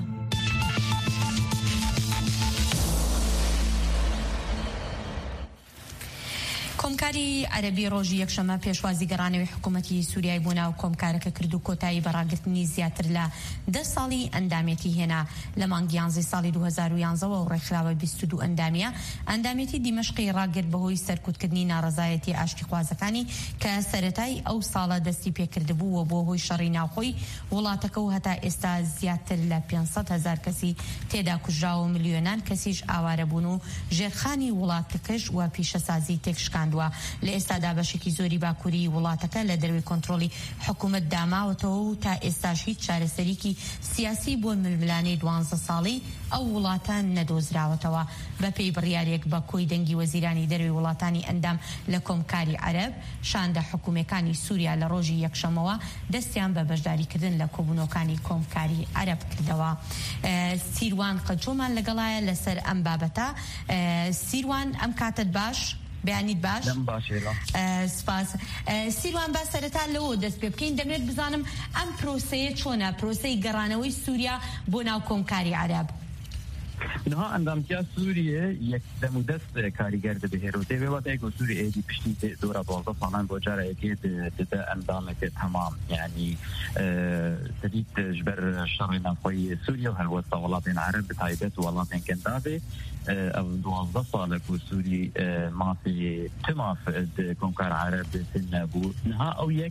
S4: کۆمکاری عەرەبی ڕۆژی یەکشەمە پێشوازی گەڕانەوەی حکوومەتی سووریای بوو ناو کۆمکارەکە کرد و کۆتایی بەڕاگرتنی زیاتر لە 10 ساڵی ئەندامێتی هێنا لە مانگی 11 ساڵی 2011 و ڕێکخراوە 22 ئەندامیە ئەندامێتی دیمەشقی ڕاگرت بەهۆی سەرکوتکردنی ناڕەزایەتی ئاشتی خوازەکانی کە سەرەتای ئەو ساڵە دەستی پێکردبووە بۆ هۆی شەڕی ناوخۆی وڵاتەکە و هەتا ئێستا زیاتر لە 500,000 کەسی تێدا کوژراوە و ملیۆنان کەسیش ئاوارە بوون و ژێرخانی وڵاتەکەش و پیشەسازی تێکشکاند کردووە لە ئێستادا بەشێکی زۆری باکووری وڵاتەکە لە دەروی کۆنتڕۆلی حکوومەت داماوەتەوە و تا ئێستاش هیچ چارەسەریکی سیاسی بۆ ململانەی 12 ساڵی ئەو وڵاتان نەدۆزراوەتەوە بە پێی بڕیارێک بە کۆی دەنگی وەزیرانی دەروی وڵاتانی ئەندام لە کۆمکاری عەرەب شاندە حکوومەکانی سووریا لە ڕۆژی یەکشەمەوە دەستیان بە بەشداریکردن لە کۆبوونەوەکانی کۆمکاری عەرەب کردەوە. سیروان قەچۆمان لەگەڵایە لەسەر ئەم بابەتە. سیروان ئەم کاتت باش؟ بەیانیت باش؟ سپاس. سیروان با سەرەتا لەوە دەست پێ بکەین دەمێت بزانم ئەم پرۆسەیە چۆنە پرۆسەی گەڕانەوەی سووریا بۆ ناو کۆمکاری عەرەب؟
S9: نها اندامتیا سوریه یک دمودست کاریگر ده بهروته و وقتی که سوریه ایدی پشتی دورا 12 سالان بوجاره ایدی ده اندامت تمام یعنی تدید جبر شر نفوی سوریه و هلوست ولاتین عرب بتایبت ولاتین کندابه او 12 سال که سوری مافی تماف کمکار عرب سن بود نها او یک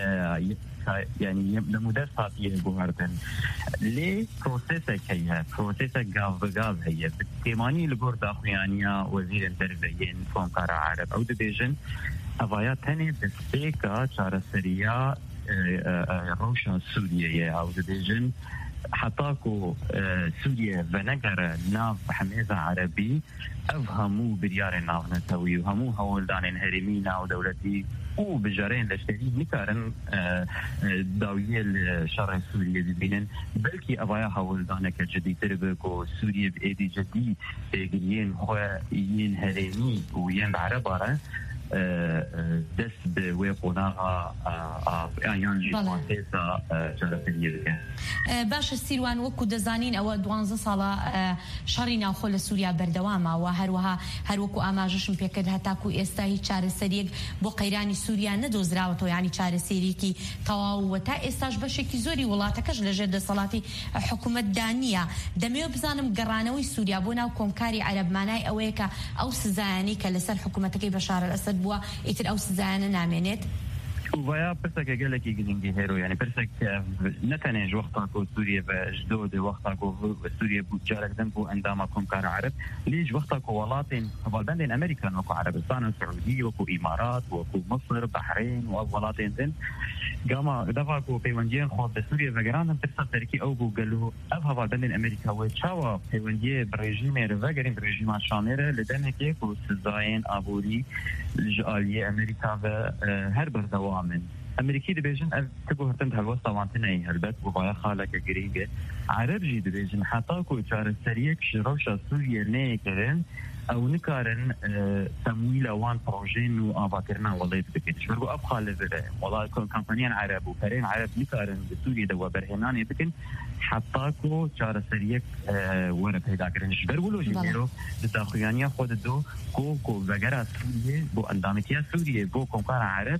S9: يعني نموذج خاطئ بوهردن ليه بروسيسك هي بروسيسك غاف بغاف هي بالتيماني لبورد اخوانيا وزير التربيه كونكار عرب او ديفيجن افايا تاني بسيكا شارسريا روشن سوريا او ديفيجن حطاكو سوريا فنقر ناف حميزة عربي افهموا بريار ناف نسوي وهمو هولدان هرمينا ودولتي وبجارين لشتري نكارن داوية الشرع السوري ببينن بلكي أبايا هولدانك جديد تربكو سوريا بإيدي جديد ين هو ين هرمي وين بعربارة دست بويقوناها يعني جوانتيسا جرافينية
S4: باش السيروان وكو دزانين او 12 سالا شرينا خول سوريا بردواما وهروها هروكو اماجشم بيكد هتاكو استاهي چارەسەریەک بۆ قەیرانی سووریا نەدۆزراوەتەوە یعنی چارەسەرێکی تەواو تا ئێستاش بەشێکی زۆری وڵاتەکەش لەژێر دەسەڵاتی حکوومەت دانیە دەمەوێت بزانم گەڕانەوەی سووریا بۆ ناو کۆمکاری عەرەب مانای ئەوەیە کە ئەو سزایانی کە لەسەر حکوومەتەکەی بەشار الئەسەد بووە ئیتر ئەو سزایانە نامێنێت
S9: ويا برسك قالك يجي هيرو يعني برسك نتنج وقتك سوريا بجدود وقتك سوريا بوجارك دنبو عندما كون كان عرب ليش وقتك ولاتين فبالبندين امريكا وكو عربستان والسعوديه وكو امارات وكو مصر بحرين وولاتين دين قام دفعكو بيوانجين خاص بسوريا فقران برسك تركي او قالوا ابها بالبندين امريكا وتشاوا بيوانجي بريجيم رفاقرين بريجيم شاميره لدنك وسزاين ابوري الجاليه امريكا هربر دوام امريكي دبيجن تبو هرتند هالوسطة وانتناي هالبت وبايا خالك قريبة عرب جي دبيجن حتاكو چار سريك شروشا سوريا نيكرن او نكارن تمويل وان بروجين واباكرنا والله بكنش برغو ابخا لذره والله كمبانيان عرب وفرين عرب نكارن بسوريا دوا برهناني بكن حتاكو چار سريك ورا پیدا کرنش برغو جيرو داخليانيا خود دو كو وغيرها سوريا بو اندامتيا سوريا بو كمكار عرب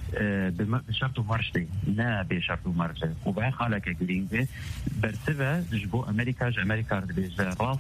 S9: بشرط ومرشدي لا بشرط ومرشدي وبعد خالك جرينجي برسبة جبو أمريكا بيجا راس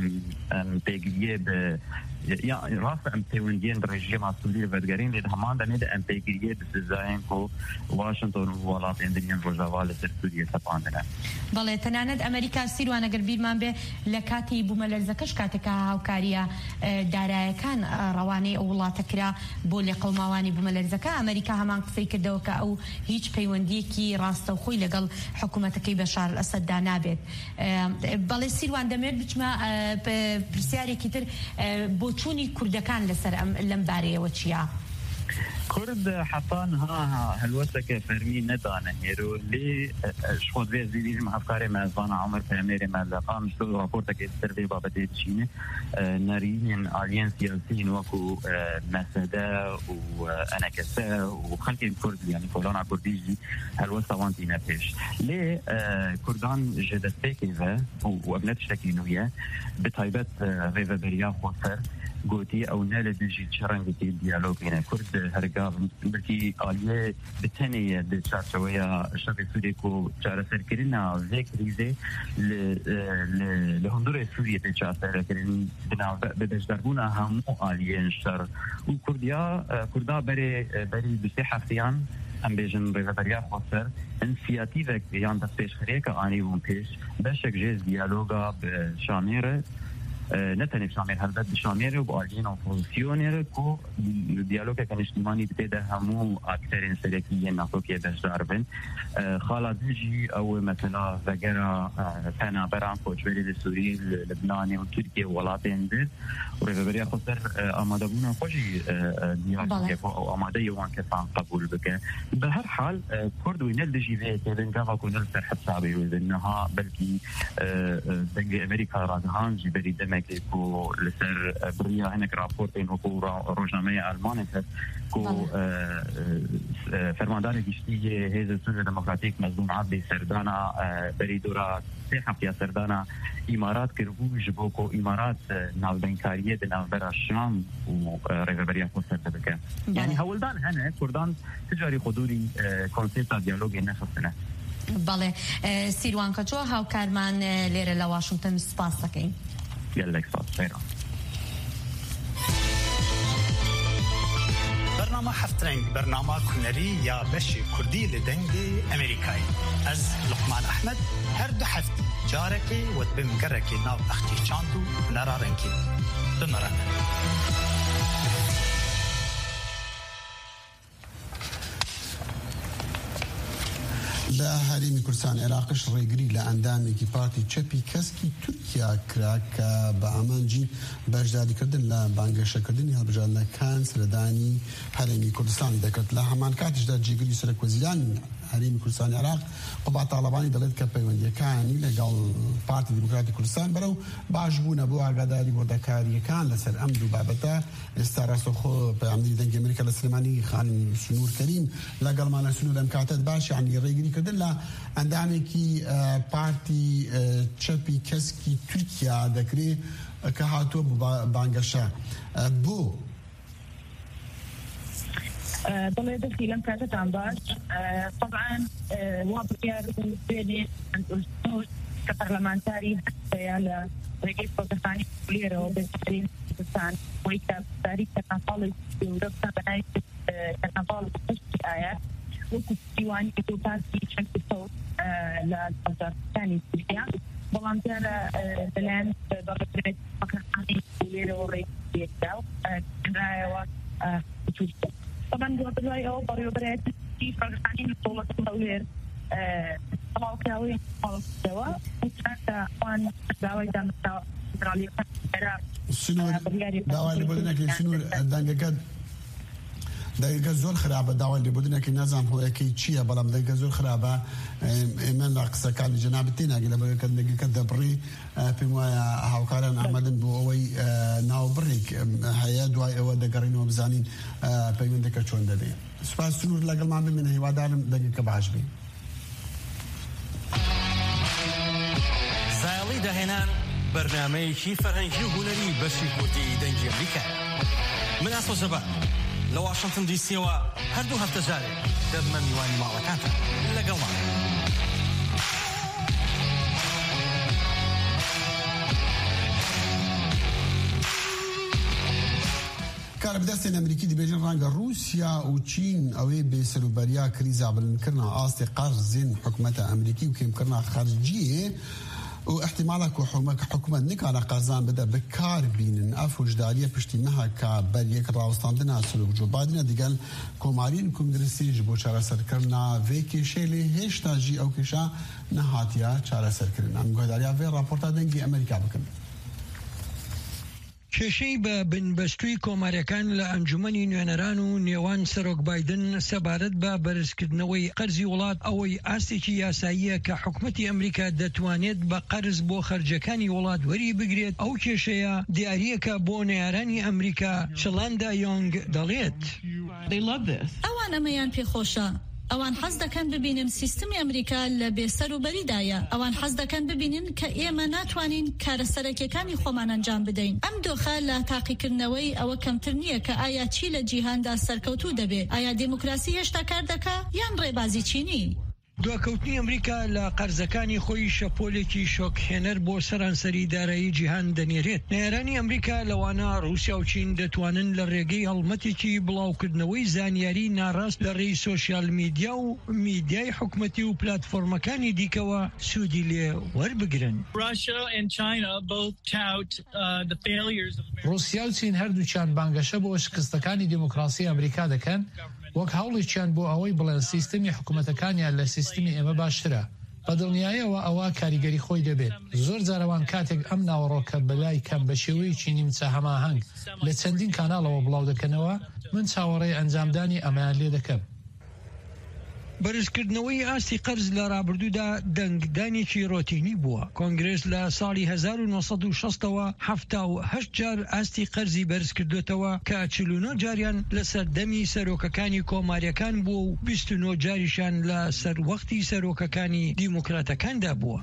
S9: بيجيه ب يعني راس تيوانجين برجيم السوري بدقرين لده همان ده نده بيجيه بسزاين كو واشنطن وولات اندريان روجاوال سوريا تبعنا
S4: بالله تناند أمريكا سيرو أنا قربيل من به لكاتي بملزكش كاتك هاوكاريا دارا كان رواني أولا تكرا بولي قومواني بملزكا أمريكا همان قصي كدوكا أو هيج بيونديكي راس توخوي لقل حكومتكي بشار الأسد دانابت بالله سيرو عندما بجمع برسياري كتير بوچونی کردکان لسر لمبارية وچیا
S9: كرد حطان ها هلوسك فرمي ندانه هيرو لي شخود في زيدي محفكاري مازبان عمر باميري مالقا مشتو راپورتك استرفي بابتي تشيني ناريين آليان سياسيين وكو مسدا وانكسا وخلقين كرد يعني كولانا كرديجي هلوسا وانتينا بيش لي كردان جدت بيكيفا وابنات شتاكينويا بطيبات غيفا بريا خوصر قوتي او نال دجي تشرنجتي ديالوج هنا كرد هرقا بلكي آلية بتانية لتشارشوية الشرق السوري كو تشارسر كرنا ذكريزي لهندور سوريا تشارسر كرن بنا بدجدربونا همو آلية نشتر وكردا بري بسيحة فيان ام بيجن ريفريا خاصر انسياتيفك بيان دست بيش خريكا آني وون بيش باشك جيز ديالوغا بشاميرة نتنی شامل هلبت بشامیر و با آلین اپوزیسیونر کو دیالوگ کن اجتماعی بده همو اکترین سلکی ناتوکی بشدار بن خالدیجی او مثلا وگرا تنابران کوچولی سوری لبنان و ترکیه ولاتین بید و رفبری خسر آماده بودن خوشی دیالوگ او آماده یوان کسان قبول بکه به هر حال کرد و نل دیجی که بنجا کنل سر حسابی و ذنها بلکی دنگ امریکا رادهان جی بری دمکی کو لسر بریا هنک راپورتین کو روزنامه آلمان کو فرماندار گشتی حزب سوری دموکراتیک مظلوم عبدی سردانا بری دورا سه هفته سردانا امارات کربو جبو کو امارات ناودنکاریه د نوبر شام و رهبری کوسر بکه یعنی هولدان هنه کردان تجاری خودوری کنسپت دیالوگ نخستنه
S4: بله سیروان کجو هاوکارمان لێرە لە واشنگتن سپاس دەکەین
S9: گەلێک سپاس خێرا
S2: برنامه هفترنگ برنامه کنری یا بشی کردی لدنگی امریکایی از لقمان احمد هر دو هفته جارکی و بمگرکی ناو اختی چاندو نرارنکی بمرنه
S5: لا هەرێمی کوردستان عێراقش ڕێگری لە ئەندامێکی پارتی چەپی کەسکی تورکیا کرا کە بە ئامانجی بەشداریکردن لە بانگەشەکردنی هەڵبژاردنەکان سەردانی هەرێمی کوردستانی دەکرد لە هەمان کاتیشدا جێگری سەرۆکوەزیرانی هەرێمی کوردستانی عێراق قوبا تاڵەبانی دەڵێت کە پەیوەندیەکانی لەگەڵ پارتی دیموکراتی کوردستان بەرەو باشبوونە بۆ ئاگاداری بۆدەکاریەکان لەسەر ئەم دوو بابەتە ئێستا ڕاستەوخۆ پەیامبەری دەنگی ئەمریکا لە سلێمانی خانم سنوور کەریم لەگەڵمانە سنوور لەم کاتەت باش یعنی ڕێگریکردن لە ئەندامێکی پارتی چەپی کەسکی تورکیا دەکرێت کە هاتووە بانگەشە بۆ
S10: بەڵێ دەستی لەم کاتتان باش طبعا وا بڕیار بێنێ کە پەرلەمانتاری هەستەیە لە ڕێگەی کۆردستانی لێرەوە بێترین کوردستان بۆی کە تاریخ تەکناڵی گەورە بکە بەنای تەکناڵ پشتی ئایا وەکو دیوانی کە پارتی چەکی سەوت لە وەزارەتەکانی تورکیا بەڵام دیارە بەلایەن بەڕێوەبەری پەکەخانی لێرەوە ڕێگەیەکدا و کەنرایەوە تورکیا طبعا دوای ئەوە بەڕێوەبەرەتی پاکستانی دەوڵەتی هەولێر تەواوکراوی هەڵکردەوە کە ئەوان داوای دامەزراوە فێدرالیەکان عێراق
S5: داوای لێبوردنەکەی سنوور دەنگەکەت دەیگە زۆر خراپە داوای لێبوردنەکەی نازانم هۆیەکەی چییە بەڵام دەیگە زۆر خراپە ئێمە لە قسەکانی جەنابەت تێناگەی لەبەرەوەی کە دەنگەکە دەبڕی پێم وایە هاوکاران ئامادەن بۆ ئەوەی ناوبڕێک هەیە دوای ئەوە دەگەڕینەوە بزانین پەیوەندەکە چۆن دەبێت سوپاس سنوور لەگەڵمان بمێنە هیوادارم دەنگەکە باش بێت
S11: ساڵی داهێنان بەرنامەیەکی فەرهەنگی و هونەری بەشی کوردی دەنگی ئەمریکا من ئاسۆ زەبان لە واشنگتن دیسیەوە هەردوو هەفتە جارێک دەبمە میوانی ماڵەکانتان لەگەڵمان
S5: کارە بدەستێن ئەمریکی دەبێژن ڕەنگە رووسیا و چین ئەوەی بێسەروبەریە کریزا بلندکردنا ئاستی قەرزین حکومەتە ئەمریکی و کێمکردنا خەرجیە و احتمالا که حکومت نکانه قرضان بده بکار بینن افوجداریه پشتی مها که بر یک راوستاندن سلوک جو بایدن دیگل کمارین کنگرسی جبو چاره سر کرنا وی کشه لی هشتا جی او کشه نهاتیا چاره سر کرنا مگهداریا وی راپورتا دنگی امریکا بکن
S12: کێشەی بە بنبەستووی کۆماریەکان لە ئەنجومەنی نوێنەران و نێوان سەرۆک بایدن سەبارەت بە بەرزکردنەوەی قەرزی وڵات ئەوەی ئاستێکی یاساییە کە حکومەتی ئەمریکا دەتوانێت بە قەرز بۆ خەرجەکانی وڵات وەری بگرێت ئەو کێشەیە دیاریەکە بۆ نێرانی ئەمریکا چڵاندا یۆنگ دەڵێت
S13: ئەوان ئەمەیان پێخۆشە ئەوان حەز دەکەن ببینن سیستمی ئەمریکا لە بێسەروبەریدایە ئەوان حەز دەکەن ببینن کە ئێمە ناتوانین کارە سەرەکیەکانی خۆمان ئەنجام بدەین ئەم دۆخە لە تاقیکردنەوەی ئەوە کەمتر نییە کە ئایا چی لە جیهاندا سەرکەوتوو دەبێت ئایا دیموکراسی هێشتا کار دەکا یان ڕێبازی چینی
S12: دواکەوتنی ئەمریکا لە قەرزەکانی خۆی شەپۆلێکی شۆکهێنەر بۆ سەرانسەری دارایی جیهان دەنێرێت. نێرانی ئەمریکا لەوانە رووسیا و چین دەتوانن لە ڕێگەی هەڵمەتێکی بڵاوکردنەوەی زانیاری ناڕاست لە ڕێی سۆشیال میدیا و میدیای حکومەتی و پلاتفۆرمەکانی دیکەوە سوودی لێ وەربگرن.
S14: رووسیا و چین هەردووچیان بانگەشە بۆ شکستەکانی دیموکراسی ئەمریکا دەکەن وەک هەوڵێکیان بۆ ئەوەی بڵێن سیستەمی حکومەتەکانیان لە سیستەمی ئێمە باشترە. بە دڵنیاییەوە ئەوە کاریگەری خۆی دەبێت. زۆر جارەوان کاتێک ئەم ناوەڕۆکە بەلای کەم بە شێوەیەکی نیمچە هەماهەنگ لە چەندین کاناڵەوە بڵاو دەکەنەوە، من چاوەڕێی ئەنجامدانی ئەمەیان لێ دەکەم.
S12: بەرزکردنەوەی ئاستی قەرز لە ڕابردوودا دەنگدانێکی ڕۆتینی بووە. کۆنگرس لە ساڵی 1960ەوە 78 جار ئاستی قەرزی بەرز کردوێتەوە کە 49 جاریان لەسەر دەمی سەرۆکەکانی کۆماریەکان بووە و 29 جاریشان لە سەروەختی سەرۆکەکانی دیموکراتەکاندا بووە.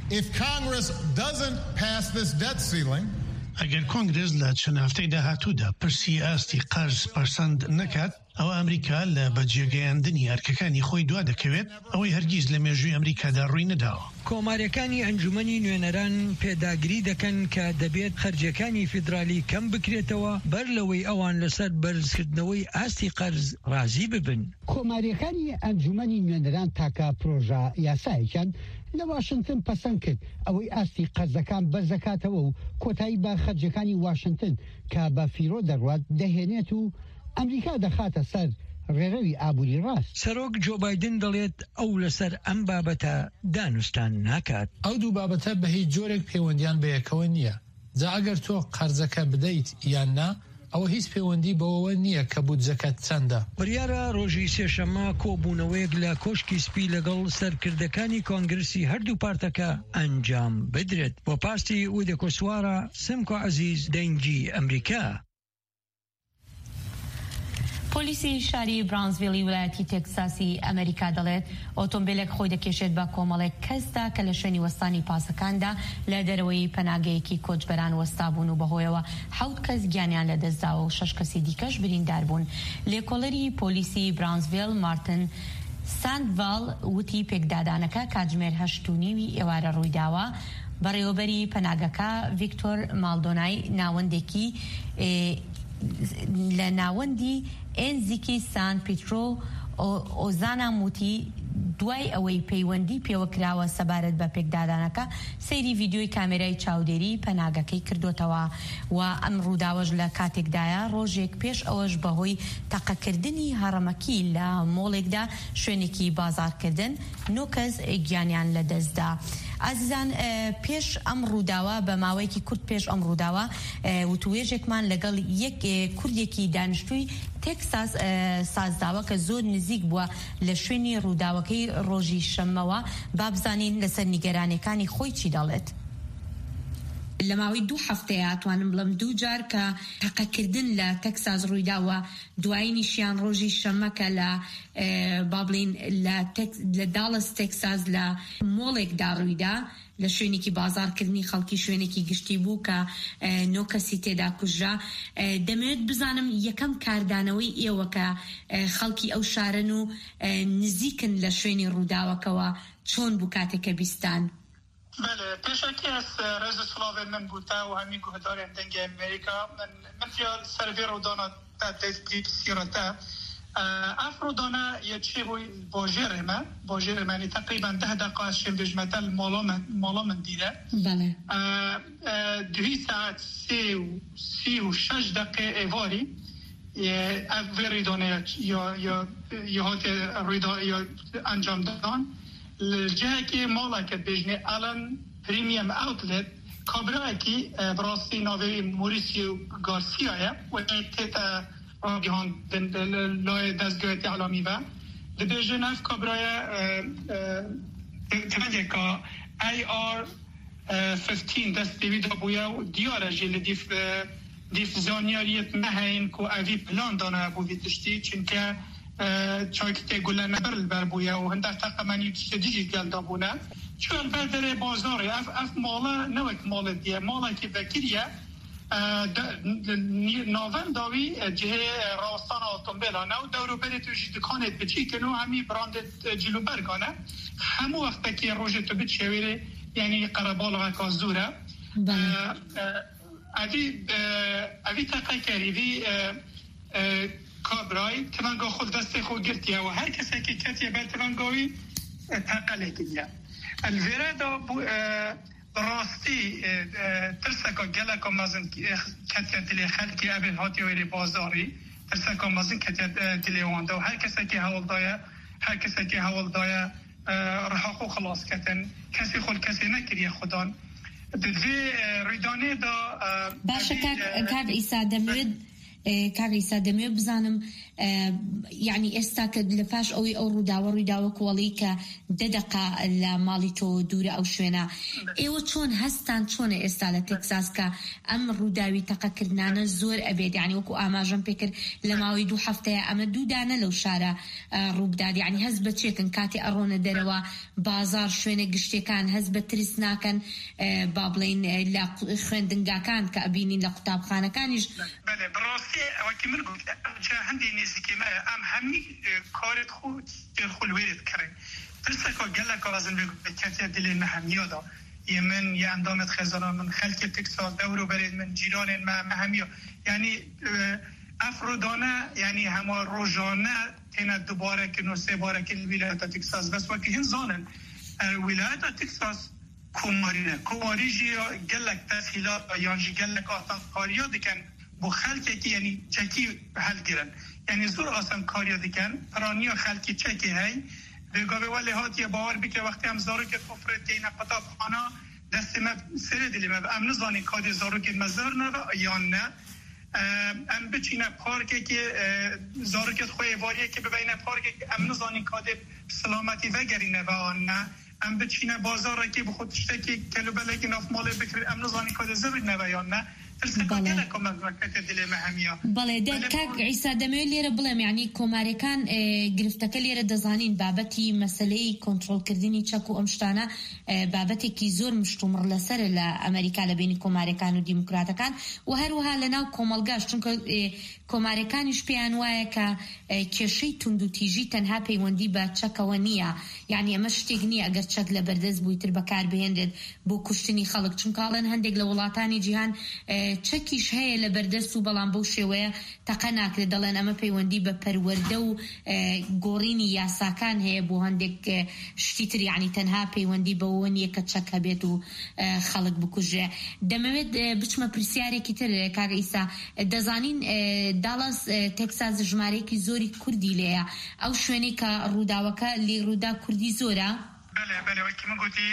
S15: ئەگەر کۆنگرس لە چەند هەفتەی داهاتوودا پرسی ئاستی قەرز پەرسەند نەکات، ئەوە ئەمریکا لە بەجێگەیاندنی ئەرکەکانی خۆی دوا دەکەوێت، ئەوەی هەرگیز لە مێژووی ئەمریکادا ڕووی نەداوە.
S12: کۆماریەکانی ئەنجومەنی نوێنەران پێداگری دەکەن کە دەبێت خەرجیەکانی فیدرالی کەم بکرێتەوە بەر لەوەی ئەوان لەسەر بەرزکردنەوەی ئاستی قەرز رازی ببن.
S16: کۆماریەکانی ئەنجومەنی نوێنەران تاکە پرۆژە یاسایەکان لە واشنگتن پەسەند کرد ئەوەی ئاستی قەرزەکان بەرزەکاتەوە و کۆتایی بە خەرجەکانی واشنگتن کە بە فیرۆ دەڕوات دەهێنێت و ئەمریکا دەخاتە سەر ڕێڕەوی ئابووری ڕاست.
S12: سەرۆک جۆ بایدن دەڵێت ئەو لەسەر ئەم بابەتە دانوستان ناکات.
S14: ئەو دوو بابەتە بە هیچ جۆرێک پەیوەندیان بە یەکەوە نییە. جا ئەگەر تۆ قەرزەکە بدەیت یان نا، ئەوە هیچ پەیوەندی بەوەوە نییە کە بودجەکەت چەندە.
S12: بڕیارە ڕۆژی سێشەممە کۆبوونەوەیەک لە کۆشکی سپی لەگەڵ سەرکردەکانی کۆنگرسی هەردوو پارتەکە ئەنجام بدرێت. بۆ پاستی ویدەکۆسوارە سمکۆ عەزیز، دەنگی ئەمریکا.
S4: پۆلیسی شاری برانزڤیلی ویلایەتی تێکساسی ئەمریکا دەڵێت ئۆتۆمبیلێک خۆی دەکێشێت بە کۆمەڵێک کەسدا کە لە شوێنی وەستانی پاسەکاندا لە دەرەوەی پەناگەیەکی کۆچبەران وەستابوون و بەهۆیەوە 7 کەس گیانیان لەدەستداوە و 6 کەسی دیکەش بریندار بوون. لێکۆڵەری پۆلیسی برانزڤیل مارتن ساندڤال وتی پێکدادانەکە کاتژمێر 8:30 ئێوارە ڕوویداوە. بەڕێوەبەری پەناگەکە ڤیکتۆر مالدۆنای ناوەندێکی لە ناوەندی ئێنزیکی سان پیترۆ ئۆزانا موتی دوای ئەوەی پەیوەندی پێوەکراوە سەبارەت بە پێکدادانەکە سەیری ڤیدیۆی کامێرای چاودێری پەناگەکەی کردوتەوە و ئەم ڕووداوەش لە کاتێکدایە ڕۆژێک پێش ئەوەش بەهۆی تەقەکردنی هەڕەمەکی لە مۆڵێکدا شوێنێکی بازارکردن 9 کەس گیانیان لەدەستدا. ئازیزان، پێش ئەم ڕووداوە بە ماوەیەکی کورت پێش ئەم ڕووداوە وتوێژێکمان لەگەڵ یەک کوردێکی دانیشتووی تێکساس سازداوە کە زۆر نزیک بووە لە شوێنی ڕووداوەکەی ڕۆژی شەممەوە. با بزانین لەسەر نیگەرانیەکانی خۆی چی دەڵێت. لە ماوەی 2 هەفتەیە توانم بڵم 2 جار کە تەقەکردن لە تەکساس ڕوویداوە. دوایینیشیان ڕۆژی شەممەکە لە بابلین لە داڵس تێکساس لە مۆڵێکدا ڕوویدا لە شوێنێکی بازارکردنی خەڵکی شوێنێکی گشتی بوو کە 9 کەسی تێدا کوژرا. دەمەوێت بزانم یەکەم کاردانەوەی ئێوە کە خەڵکی ئەو شارن و نزیکن لە شوێنی ڕووداوەکەوە چۆن بوو کاتێکە بیستان؟
S17: بله، پیشکی از رئیس سلاو من بوده و همین گهداری دنگ امریکا من فیال سروی رو دانا دیپ سیرته افرودانا یه چی بوی باجر منی تقریبا 10 دقیقه از شم بجمتل مالا من دیده.
S4: بله.
S17: 2 ساعت 36 دقیقه ایواری اولی دانه یا هات یا انجام دادن الجهه که مالا که بجنه الان پریمیم اوتلت کابرای که براستی ناوی موریسیو گارسیایه و تیتا راگیهان لای دستگاه اعلامی و ده بجنه اف کابرای تمنده که AR-15 دست دیوید بویا و دیاره جل دیف زانیاریت مهین که اوی پلان دانه بودی تشتی چونکه چایکتی گله نبرل بر بویا و هنده تقمانی دیجی گل دابونه چون بردره بازاره اف مالا نوک مالا دیه مالا که بکریه نوفن داوی جه راستان اتومبیلانه و دورو بری توی دکانت بچی کنو همی براند جلوبر کنه همو وقت که روز تو بچویره یعنی قربال غکا زوره اوی تقای کریدی کابرای تمنگا خود دست خود گرتیه و هر کسی که کتیه بر تمنگاوی تقله کنیه الویره دا راستی ترسکا گلکا مازن کتیه دلی خلقی ابل هاتی ویری بازاری ترسکا مازن کتیه دلی وانده و هر کسی که حوال دایه رحاقو خلاص کتن کسی خود کسی نکریه خودان دوی ریدانه دا
S4: باشه کار ایسا دەمەوێت بزانم یعنی ئێستا کە لەپاش ئەوەی ئەو ڕووداوە کۆڵی کە 10 دقە لە ماڵی تۆ دوورە ئەو شوێنە ئێوە چۆن هەستان چۆنە ئێستا لە تێکساس کە ئەم ڕووداوی تەقەکردانە زۆر ئەبێت یعنی وەکو ئاماژەم پێکرد لە ماوەی 2 هەفتەیە ئەمە 2 دانە لەو شارە ڕووبدات یعنی هەست بەچێکن کاتی ئەڕۆنە دەرەوە بازار شوێنە گشتەکان هەست بە ترس ناکەن با بڵێن لە خوێندنگاکان کە ئەبینین لە قوتابخانەکانیش
S17: وکی من گفت چه هندی نزدیکی ما ام همی کارت خود خلویرت کرد ترسه که گله که وزن بگو کتی دلی مهمیه دا من یه اندامت خزانان من خلق تکساس دورو برید من جیران مهمیه یعنی افرودانه یعنی همه روزانه تینا دوباره که نو 3 باره که ولایت تکساس بس وکی هن زانن ولایت تکساس کوماری جی گلک تسهیلات یانجی گلک آسان کاریا دکن بو خلقی که یعنی چکی حل گیرن یعنی زور آسان کاریا دکن پرانیا خلقی چکی هی بگاوه ولی هاتی باور بی که وقتی هم زارو که کفرت که این قطاب خانه دستی ما سره دلی ما ام نزانی کادی زارو که مزار نه یا نه ام بچینه پارکی که زارو که خوی واریه که ببینه پارکی که ام نزانی کادی سلامتی وگرینه و آن نه ام بچینه بازار که بخودشته که کلو بلگی ناف ماله بکر ام نزانی کادی زبر نه و یا نه
S4: بەڵێ کاک عیسا دەمەوێت لێرە بڵێم یعنی کۆمارەکان گرفتەکە لێرە دەزانین بابەتی مەسەلەی کۆنتڕۆڵکردنی چەک و ئەم شتانە بابەتێکی زۆر مشتومڕ لەسەرە لە ئەمریکا لە بینی کۆمارەکان و دیموکراتەکان و هەروەها لەناو کۆمەڵگاش چونکە کۆمارەکانیش پێیان وایە کە کێشەی تونند و تیژی تەنها پەیوەندی بە چەکەوە نییە یعنی ئەمە شتێک نییە ئەگەر چەک لە بەردەست بوویتر بەکار بهێنرێت بۆ کوشتنی خەڵک چونکەڵێن هەندێک لە وڵاتانی جیهان چەکیش هەیە لە بەردەست و بەڵام بەو شێوەیە تەقە ناکرێت دەڵێن ئەمە پەیوەندی بە پەروەردە و گۆڕینی یاساکان هەیە بۆ هەندێک شتی تر یعنی تەنها پەیوەندی بەوە نییە کە چەک هەبێت و خەڵک بکوژێ دەمەوێت بچمە پرسیارێکی تر کاک ئیسا دەزانین داڵاس تێکساس ژمارەیەکی زۆری کوردی لێیە ئەو شوێنەی کە ڕووداوەکە لێ ڕوودا کوردی زۆرە
S17: بله وکی من گویی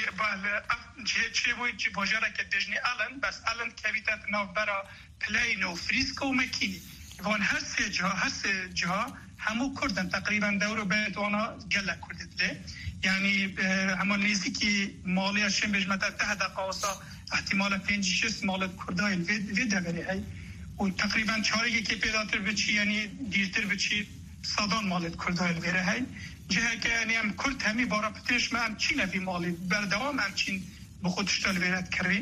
S17: چه بوی باجره که دژنی آلن بس آلن کویتات نو برا پلین و فریسک و مکینی وان هر سه جا همو کردن تقریبا دورو به دوانا گله کردید لی یعنی همون نیزی که مالی هاشم بجمده 10 دقیقه واسا احتمال 5-6 مالت کردای وی دوری هی و تقریبا چاری که پیداتر بچی یعنی دیرتر بچی صدان مالت کردای ویره هی جهه که یعنی هم کرد همی بارا پترش ما هم چین هفی مالی بردوام هم چین بخودشتال ویرد کردی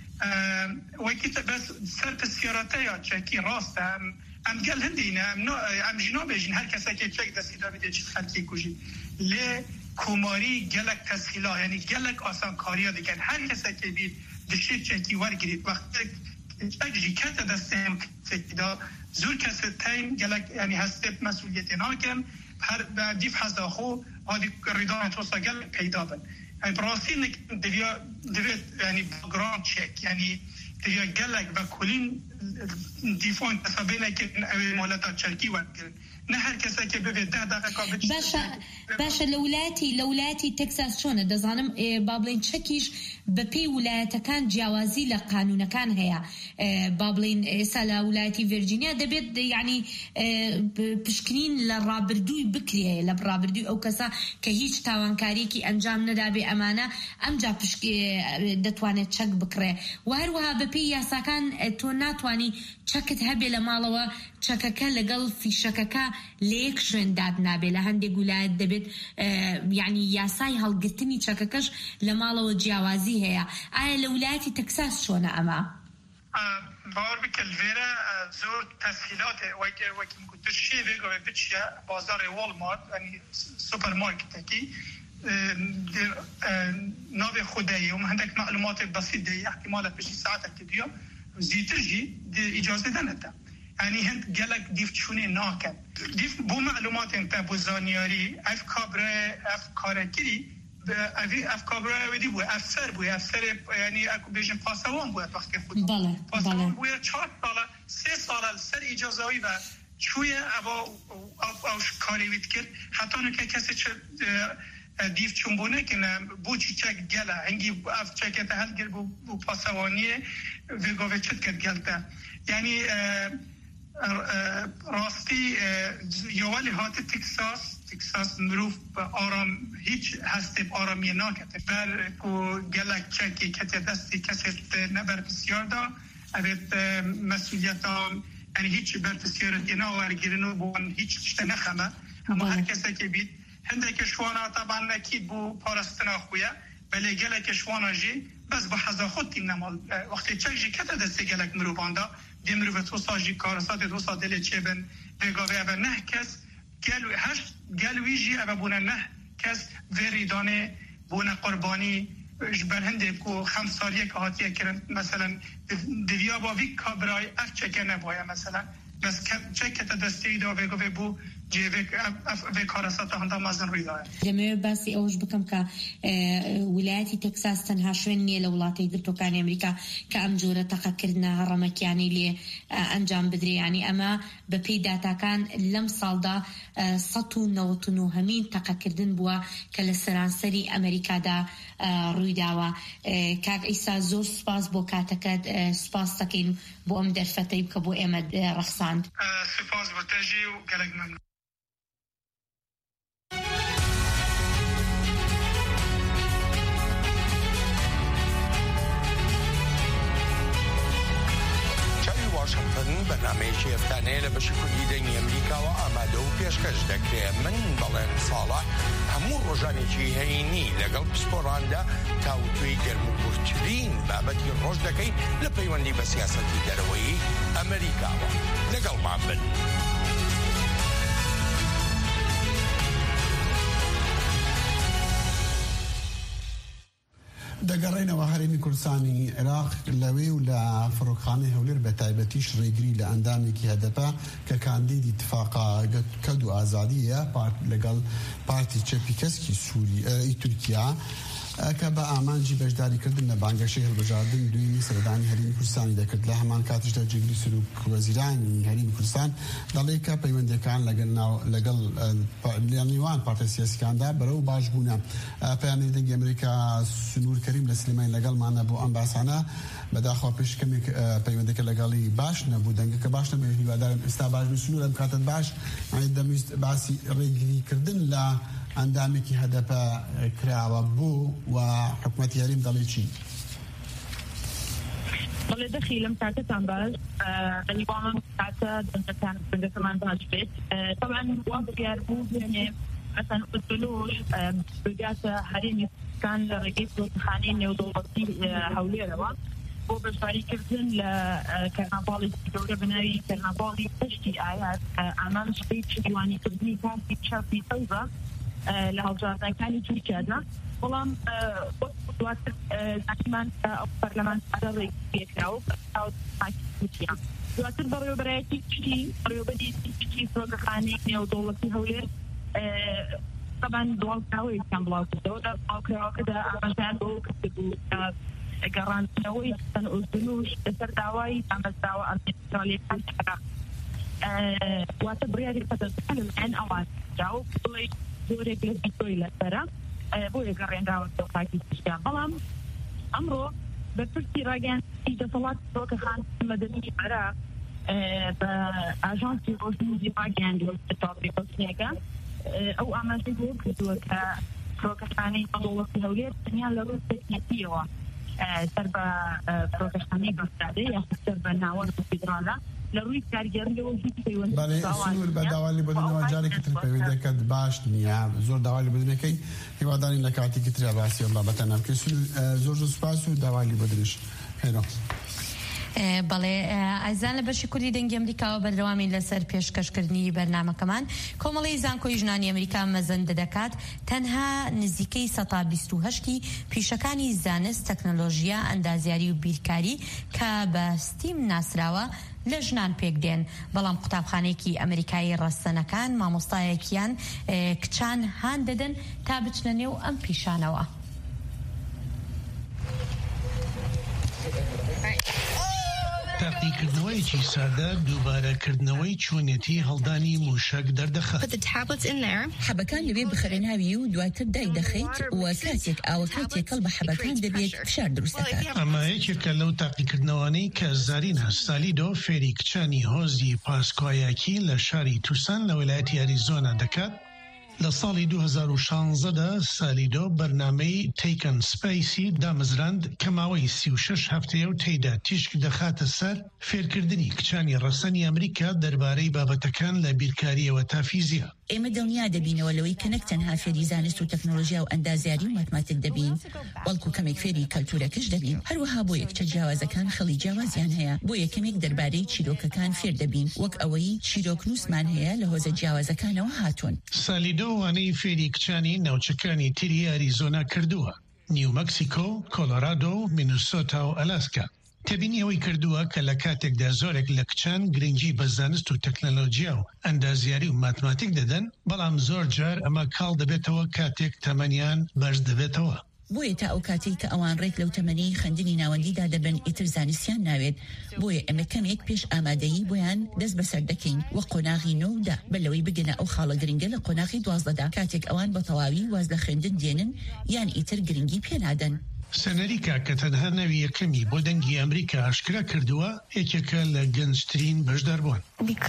S17: وکی بس سر تسیاراته یا چکی راست هم گل هندی نه هم جنا بیجین هر کسی که چک دستی داویده چیز خلقی کجی لی کماری گلک تسهیلا یعنی گلک آسان کاریا دیگن هر کسی که دید دشید چکی ورگیرید وقتی اگه کت دسته هم چکی دا زور کسی تایم گلک یعنی هسته مسئولیت ناکن هر دیف حزده خو هادی ریدان توسا گل پیدا بن براستی دویا یعنی باگراند چک یعنی دویا گلک و کلین دیفان تصابینه که اوی مالتا چرکی ورگرن نه هر کسی که ببید 10 دقیقه
S4: باشە لە وڵاتی تێکساس چۆنە دەزانم با بڵێن چەکیش بەپێی ویلایەتەکان جیاوازی لە قانونەکان هەیە با بڵێن ئێستا لە ویلایەتی ڤیرجینیا دەبێت یعنی پشکنین لە ڕابردووی بکرێ لە ڕابردووی ئەو کەسە کە هیچ تاوانکاریەکی ئەنجام نەدابێ ئەمانە ئەمجا دەتوانێت چەک بکڕێ و هەروەها بەپێی یاساکان تۆ ناتوانی چەکت هەبێ لە ماڵەوە چەکەکە لەگەڵ فیشەکەکە لە یەک شوێن داد نابێ لە هەندێک ویلایەت دەبێت یعنی یاسای هەڵگرتنی چەکەکەش لە ماڵەوە جیاوازی هەیە ئایا لە ویلایەتی تەکساس چۆنە ئەمە؟
S17: باور بك الفيرا زور تسهيلات وكي كنت شيء بيجوا بتشيا بازار والمارت يعني سوبر ماركت كي نابي خداي وما عندك معلومات بسيطة احتمالات بشي ساعات كديو زيترجي دي إجازة دنتا يعني هند جالك ديف شوني ناكن ديف بو معلومات انت بو زانياري اف كابرا اف كاركري اف كابرا ودي بو افسر يعني اكو بيجن باسوان بو وقت خود باسوان بو 4 سال 3 سال سر اجازه‌ای و شويه او کاری ویتکر حتی که کسی دیف چونبونه که بو چیچک گله هنگی اف چکت هل گل بو پاسوانیه و گوه چت کد گلتا یعنی راستی یوالی هات تکساس مروف آرام هیچ هستی آرامی ناکته بر کو گلک چکی کتی دستی کسی نبر بسیار دا اوید مسئولیتان یعنی هیچ بر بسیارت اینا ورگیرنو بوان هیچ چشت نخمه اما هر کسی که بید هنده که شوانا طبعا نکید بو پارستنا خویا بله گلک شوانا جی بس با حضا خود تیم نمال وقتی چک جی کتی دستی گلک مروفان دا دی مروفت توسا جی کارسات توسا دل چیبن بگاوه او نه کس گلوی جی او بونه نه کس ویری دانه بونه قربانی جبر هنده کو 5 سالیه که هاتیه کرن مثلا دویا با وی کابرای اف چکه نباید مثلا بس چکت دستی دا بگاوه بو في كارسات هندا مازن ريدا
S4: جميع باسي اوج بكم ك ولايتي تكساس تنها شويني لولاتي دلتو كان امريكا كامجوره تقكرنا هرمك يعني لي انجام بدري يعني اما ببي داتا كان لم صالدا سطو نوتنو همين تقكردن بوا كالسرانسري امريكا دا رويداوا كاك ايسا زور سباس بو كاتكد سباس تكين بو ام درفتي بكبو امد رخصاند
S17: سباس بتجي وقالك من
S18: واشنطن برنامجی افتانه لبشی کلیدنی امریکا و آماده و پیشکش دکره من بلن صالح همون روزانی چی هینی لگل پسپورانده تاوتوی گرمو برچرین بابتی روز دکی لپیوندی به سیاستی دروی امریکا و لگل معبن
S5: دەگەڕێنەوە هەرێمی کوردستانی عێراق لەوێ و لە فڕۆکخانەی هەولێر بە تایبەتیش ڕێگری لە ئەندامێکی هەدەپە کە کاندیدی اتفاقا کەد و ئازادیە لەگەڵ پارتی چەپی کەسکی سووری تورکیا کە بە ئامانجی بەشداریکردن لە بانگەشەی هەڵبژاردن دوێنی سەردانی هەرێمی کوردستانی دەکرد لە هەمان کاتیشدا جێگری سروک وەزیرانی هەرێمی کوردستان دەڵێ کە پەیوەندیەکان لەگەڵ نێوان پارتە سیاسیەکاندا بەرەو باشبوونە پەیامی دەنگی ئەمریکا سنوور کەریم لە سلێمانی لەگەڵمانە بۆ ئەم باسانە بەداخوا پێش کەمێک پەیوەندەکە لەگەڵی باش نەبوو دەنگەکە باش نەبوو هیوادارم ئێستا باش سنوور ئەم کاتت باش دەمویست باسی ڕێگریکردن لە ئەندامێکی هەدەپە کراوە بوو و حکومەتی هەرێم دەڵێ چی؟
S10: بەڵێ دەخیلم کاتتان باش بەنیوان کاتە دەنگەکەمان باش بێت طبعا وا بڕیار بوو بێنێ مثلا ئوتلۆژ بگاتە هەرێمی کوردستان لە ڕێگەی فرۆکەخانەی نێودەوڵەتی هەولێرەوە بۆ بەشداریکردن لە کەرناڤاڵی گەورە بناوی کەرناڤاڵی پشتی ئایات ئامانجی چیوانیکردنی کاسی چاپی فەوزە لە هەڵبژاردنەکانی تورکیادا بەڵام دواتر زانیمان ئەو پەرلەمانتارە ڕێگریکراوە تورکیا دواتر بەڕێوەبەرایەتی بەڕێوەبەری پشتی فرۆکەخانەی نێودەوڵەتی هەولێر طبعا دواڵکراوەی کەم بڵاوکردەوە لە بڵاوکراوەکەدا ئاماژیان بۆ کردبوو گەڕاندنەوەی سەن ئوردنوش لەسەر داوای ئامەزراوە ئەمریکالیەکان عێراق واتە بڕیاری پەدەستەکە لەلایەن ئەوان جاو بڵێ زۆرێک لە بیتۆی لەسەرە بۆ گەڕێنراوە دۆخاکی تشکیان بەڵام ئەمڕۆ بەپرسی ڕاگەیاندنی دەسەڵات فرۆکەخانەی مەدەنی عێراق بە ئاژانسی ڕۆژنامەی ڕاگەیاندووە تاپێکۆسنیەکە ئەو ئاماژەی بۆ کردووە کە فرۆکەخانەی دەوڵەتی هەولێر تەنیا لە ڕووی تەکنیکیەوە سەر بە فرۆکەخانەی گەستادە یا سەر بە ناوەند فیدراڵە لە ڕووی کارگەریەوە هیچ
S5: سنوور بە داوالی بۆدنەوە جارێکی تر پەیوەندیەکەت باش نییە زۆر داوالی بۆدنەکەی هیواداری لە کاتێکی تریا باسی ئەم بابەتە نام کرد زۆر سوپاس و داوالی بۆدنش هێنۆ
S4: بەڵێ ئایزان لە بەشی کوردی دەنگی ئەمریکاوە بەردەوامی لەسەر پێشکەشکردنی بەرنامەکەمان کۆمەڵی زانکۆی ژنانی ئەمریکا مەزەندە دەکات تەنها نزیکەی 128 پیشەکانی زانست تەکنۆلۆژیا ئەندازیاری و بیرکاری کە بە ستیم ناسراوە لە ژنان پێک دێن بەڵام قوتابخانەیەکی ئەمریکایی ڕەستەنەکان مامۆستایەکیان کچان هان دەدەن تا بچنە نێو ئەم پیشانەوە.
S15: تاقیکردنەوەیکی سادە دووبارەکردنەوەی چۆنێتی هەڵدانی موشک دەردەخات.
S1: حەبەکان لەوێ بخەرەناوی و دواتر دای دەخەیت و کاتێک ئاوەکە تێکەڵ بە حەبەکان دەبێت فشار دروست دەکات.
S15: ئەمە یەکێکە لەو تاقیکردنەوەانەی کە زارینە سالیدۆ فێری کچانی هۆزی پاسکوایەکی لە شاری توسان لە ویلایەتی ئەریزۆنا دەکات. لە ساڵی 2016دا سالیدۆ بەرنامەی تیکن سپیسی دامەزراند کە ماوەی 36 هەفتەیە و تێیدا تیشک دەخاتە سەر فێرکردنی کچانی ڕەسەنی ئەمریکا دەربارەی بابەتەکان لە بیرکاریەوە تا فیزیا.
S1: ئێمە دڵنیا دەبینەوە لەوەی کە نەک تەنها فێری زانست و تەکنۆلۆژیا و ئەندازیاری و ماتماتیک دەبین بەڵکو کەمێک فێری کەلتورەکەش دەبین. هەروەها بۆ یەکچە جیاوازەکان خەڵی جیاوازیان هەیە بۆ یەکەمێک دەربارەی چیرۆکەکان فێر دەبین وەک ئەوەی چیرۆکنووسمان هەیە لە هۆزە جیاوازەکانەوە هاتوون.
S15: سالیدۆ وانەی فێری کچانی ناوچەکانی تری ئەریزۆنا کردووە، نیو مەکسیکۆ، کۆلۆرادۆ، مینوسۆتا و ئەلاسکا. تێبینی ئەوەی کردووە کە لە کاتێکدا زۆرێک لە کچان گرنگی بە زانست و تەکنۆلۆژیا و ئەندازیاری و ماتماتیک دەدەن بەڵام زۆر جار ئەمە کاڵ دەبێتەوە کاتێک تەمەنیان بەرز دەبێتەوە.
S1: بۆیە تا ئەو کاتێک کە ئەوان ڕێک لەو تەمەنی خەندنی ناوەندیدا دەبن ئیتر زانستیان ناوێت بۆیە ئەمە کەمێک پێش ئامادەیی بۆیان دەست بەسەر دەکەین وە قۆناغی نۆدا بەلەوەی بگەنە ئەو خاڵە گرنگە لە قۆناغی 12دا کاتێک ئەوان بە تەواوی واز لە خوێندن دێنن یان ئیتر گرنگی پێنادەن.
S15: سەنەریکا کە تەنها ناوی یەکەمی بۆ دەنگی ئەمریکا ئاشکرا کردووە یەکێکە لە گەنجترین بەشداربوون.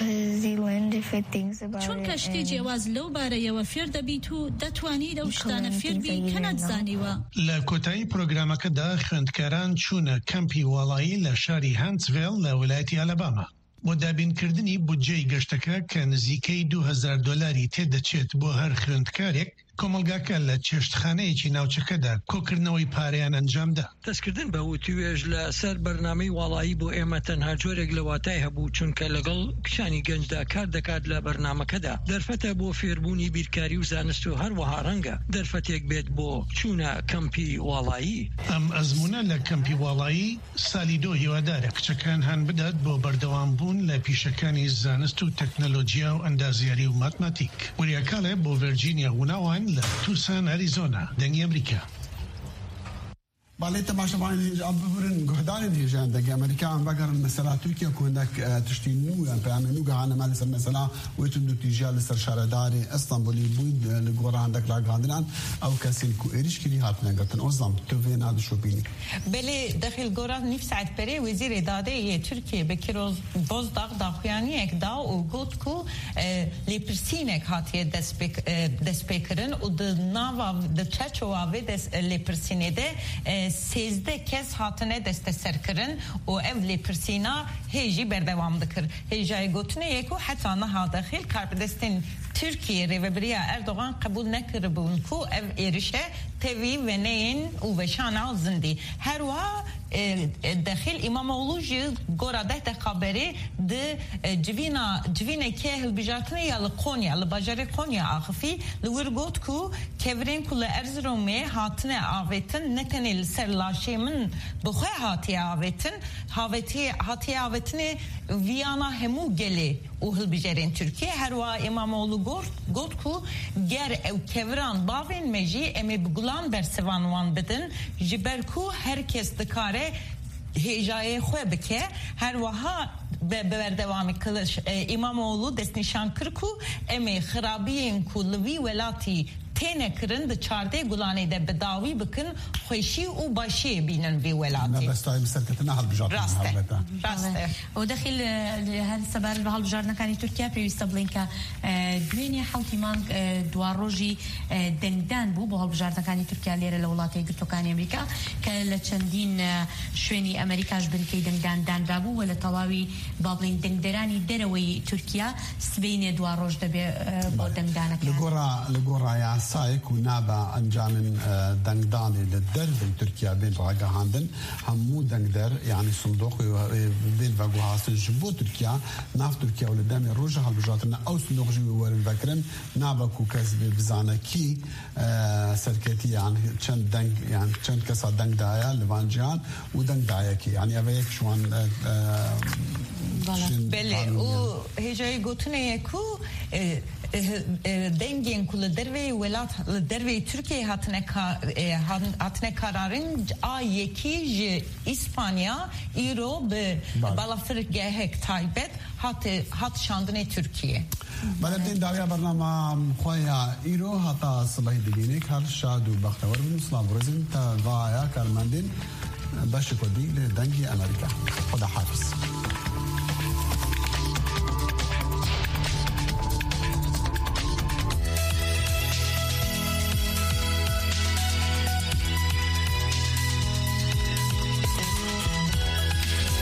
S13: چونکە شتی جیاواز لەو بارەیەوە فێر دەبیت و دەتوانیت ئەو شتانە فێربی کە نەتزانیوە.
S15: لە کۆتایی پرۆگرامەکەدا خوێندکاران چوونە کەمپی وڵایی لە شاری هانتسڤیل لە ویلایەتی ئالاباما بۆ دابینکردنی بودجەی گەشتەکە کە نزیکەی $2000 تێدەچێت بۆ هەر خوێندکارێک. کۆمەلگاکە لە چێشتخانەیەکی ناوچەکەدا کۆکردنەوەی پارەیان ئەنجامدا.
S12: دەستکردن بە وتیوێژ لە سەر بەرنامەی وڵایی بۆ ئێمە تەنها جۆرێک لە واتای هەبوو چونکە لەگەڵ کچانی گەنجدا کار دەکات لە بەرنامەکەدا دەرفەتە بۆ فێربوونی بیرکاری و زانست و هەروەها ڕەنگە دەرفەتێک بێت بۆ چوونە کەمپی وڵایی.
S15: ئەم ئەزمونە لە کەمپی وڵایی سالیدۆ هیوادارە کچەکان هەن بدات بۆ بەردەوام بوون لە پیشەکانی زانست و تەکنۆلۆژیا و ئەندازیاری و ماتماتیک. وریاکاڵێ بۆ ڤێرجینیا ووناوان لە توسان ئەریزۆنا دەنگی ئەمریکا.
S5: باڵێ تەماشەبان ئەم ببرن گوهدارێن هێژیان دەنگی ئەمریکایان بەگەڕن مەسەلا تورکیا کۆندەك تشتی نویان پەیامێ نو گەهانەما لەسەر مەسەلا وێتون دوتیژیا لەسەر شارەدارێ ئەستانبولی بووین لە گۆڕاندەك لاگاندنان ئەو کەسین کو ئێریشکردی هاتنەگەتن ئۆزام تۆڤێ نادشۆبینی.
S6: بلێ دەخیل گۆران نیف سعد پەرێ وەزیرێ دادەیە تورکیە بەکیرۆز بۆزداغ داخوایانیەکدا و گوت کو لێپرسینێک هاتیە دەستپێکردن و ناوا چەرچەوا vê lêpirsînê de 13 kes hatine desteserkirin û ev lêpirsîna hêjî berdewam dikir. Hêjayê gotinê ku heta niha dexîl karpidestên Türkiye Rêveberiya Erdogan qebûl nekiribûn ku ev êrişe tevî veneyên û veşana zindî. Her wiha دخیل ئیمامەوڵو ji gora deh dexaberê di civînekê hilbijartinê ya li Konya li bajarê Konya axifî li wir got ku kevirên ku li Erzeromê hatine avêtin ne tenê li ser laşê min bi xwe hatiye avêtin hatiye avêtinê viyana hemû gelê û hilbijarên Tirkiye. Her wiha İmamoğlu got ku ger ew keviran bavên me jî em ê bi gulan bersivan wan bidin ji ber ku herkes dikare hêjayê xwe bike. Her wiha berdewamî kiliş İmamoğlu destnîşan kir ku em ê xirabiyên ku li vî welatî têne kirin di çardê gulanê de bi dawî bikin xweşî û başiyê bînin vê welatê.
S4: ڕاستە ئەو دەخیل هەر سەبار بە هەڵبژاردنەکانی تورکیا پێویستە بڵێن کە دوێنێ حەوتی مانگ دوا ڕۆژی دەنگدان بوو بۆ هەڵبژاردنەکانی تورکیا لێرە لە وڵاتی یەکگرتووەکانی ئەمریکا کە لە چەندین شوێنی ئەمریکاش بنکەی دەنگدان دانرا بوو و لە تەواوی با بڵین دەنگدەرانی دەرەوەی تورکیا سبەینێ دوا ڕۆژ دەبێ بۆ دەنگدانەکان.
S5: لە گۆڕا یاسایك ونابع أنجام دنگداني للدرب تركيا بين فاقا هاندن همو دنگدر يعني صندوق بين فاقو هاستن جبو تركيا ناف تركيا ولدام الروجة هالبجاتنا أو صندوق جوي ورن فاكرن نابكو كسب بزانا كي سركتي يعني چند دنگ يعني چند كسا دنگ دايا لفان جهان ودنگ دايا كي يعني أبيك شوان
S6: بله او هجای گوتونه کو dengin kulu derve velat derve Türkiye hatne kararın A2 İspanya İro be balafır gehek taybet hat şandine Türkiye.
S5: بلدين داوية برنامج خويا إيرو حتى صباح دقيقة هر شادو بختور من سلام برزين تا ضايع كارماندين باشكودي لدنجي أمريكا خدا حافظ.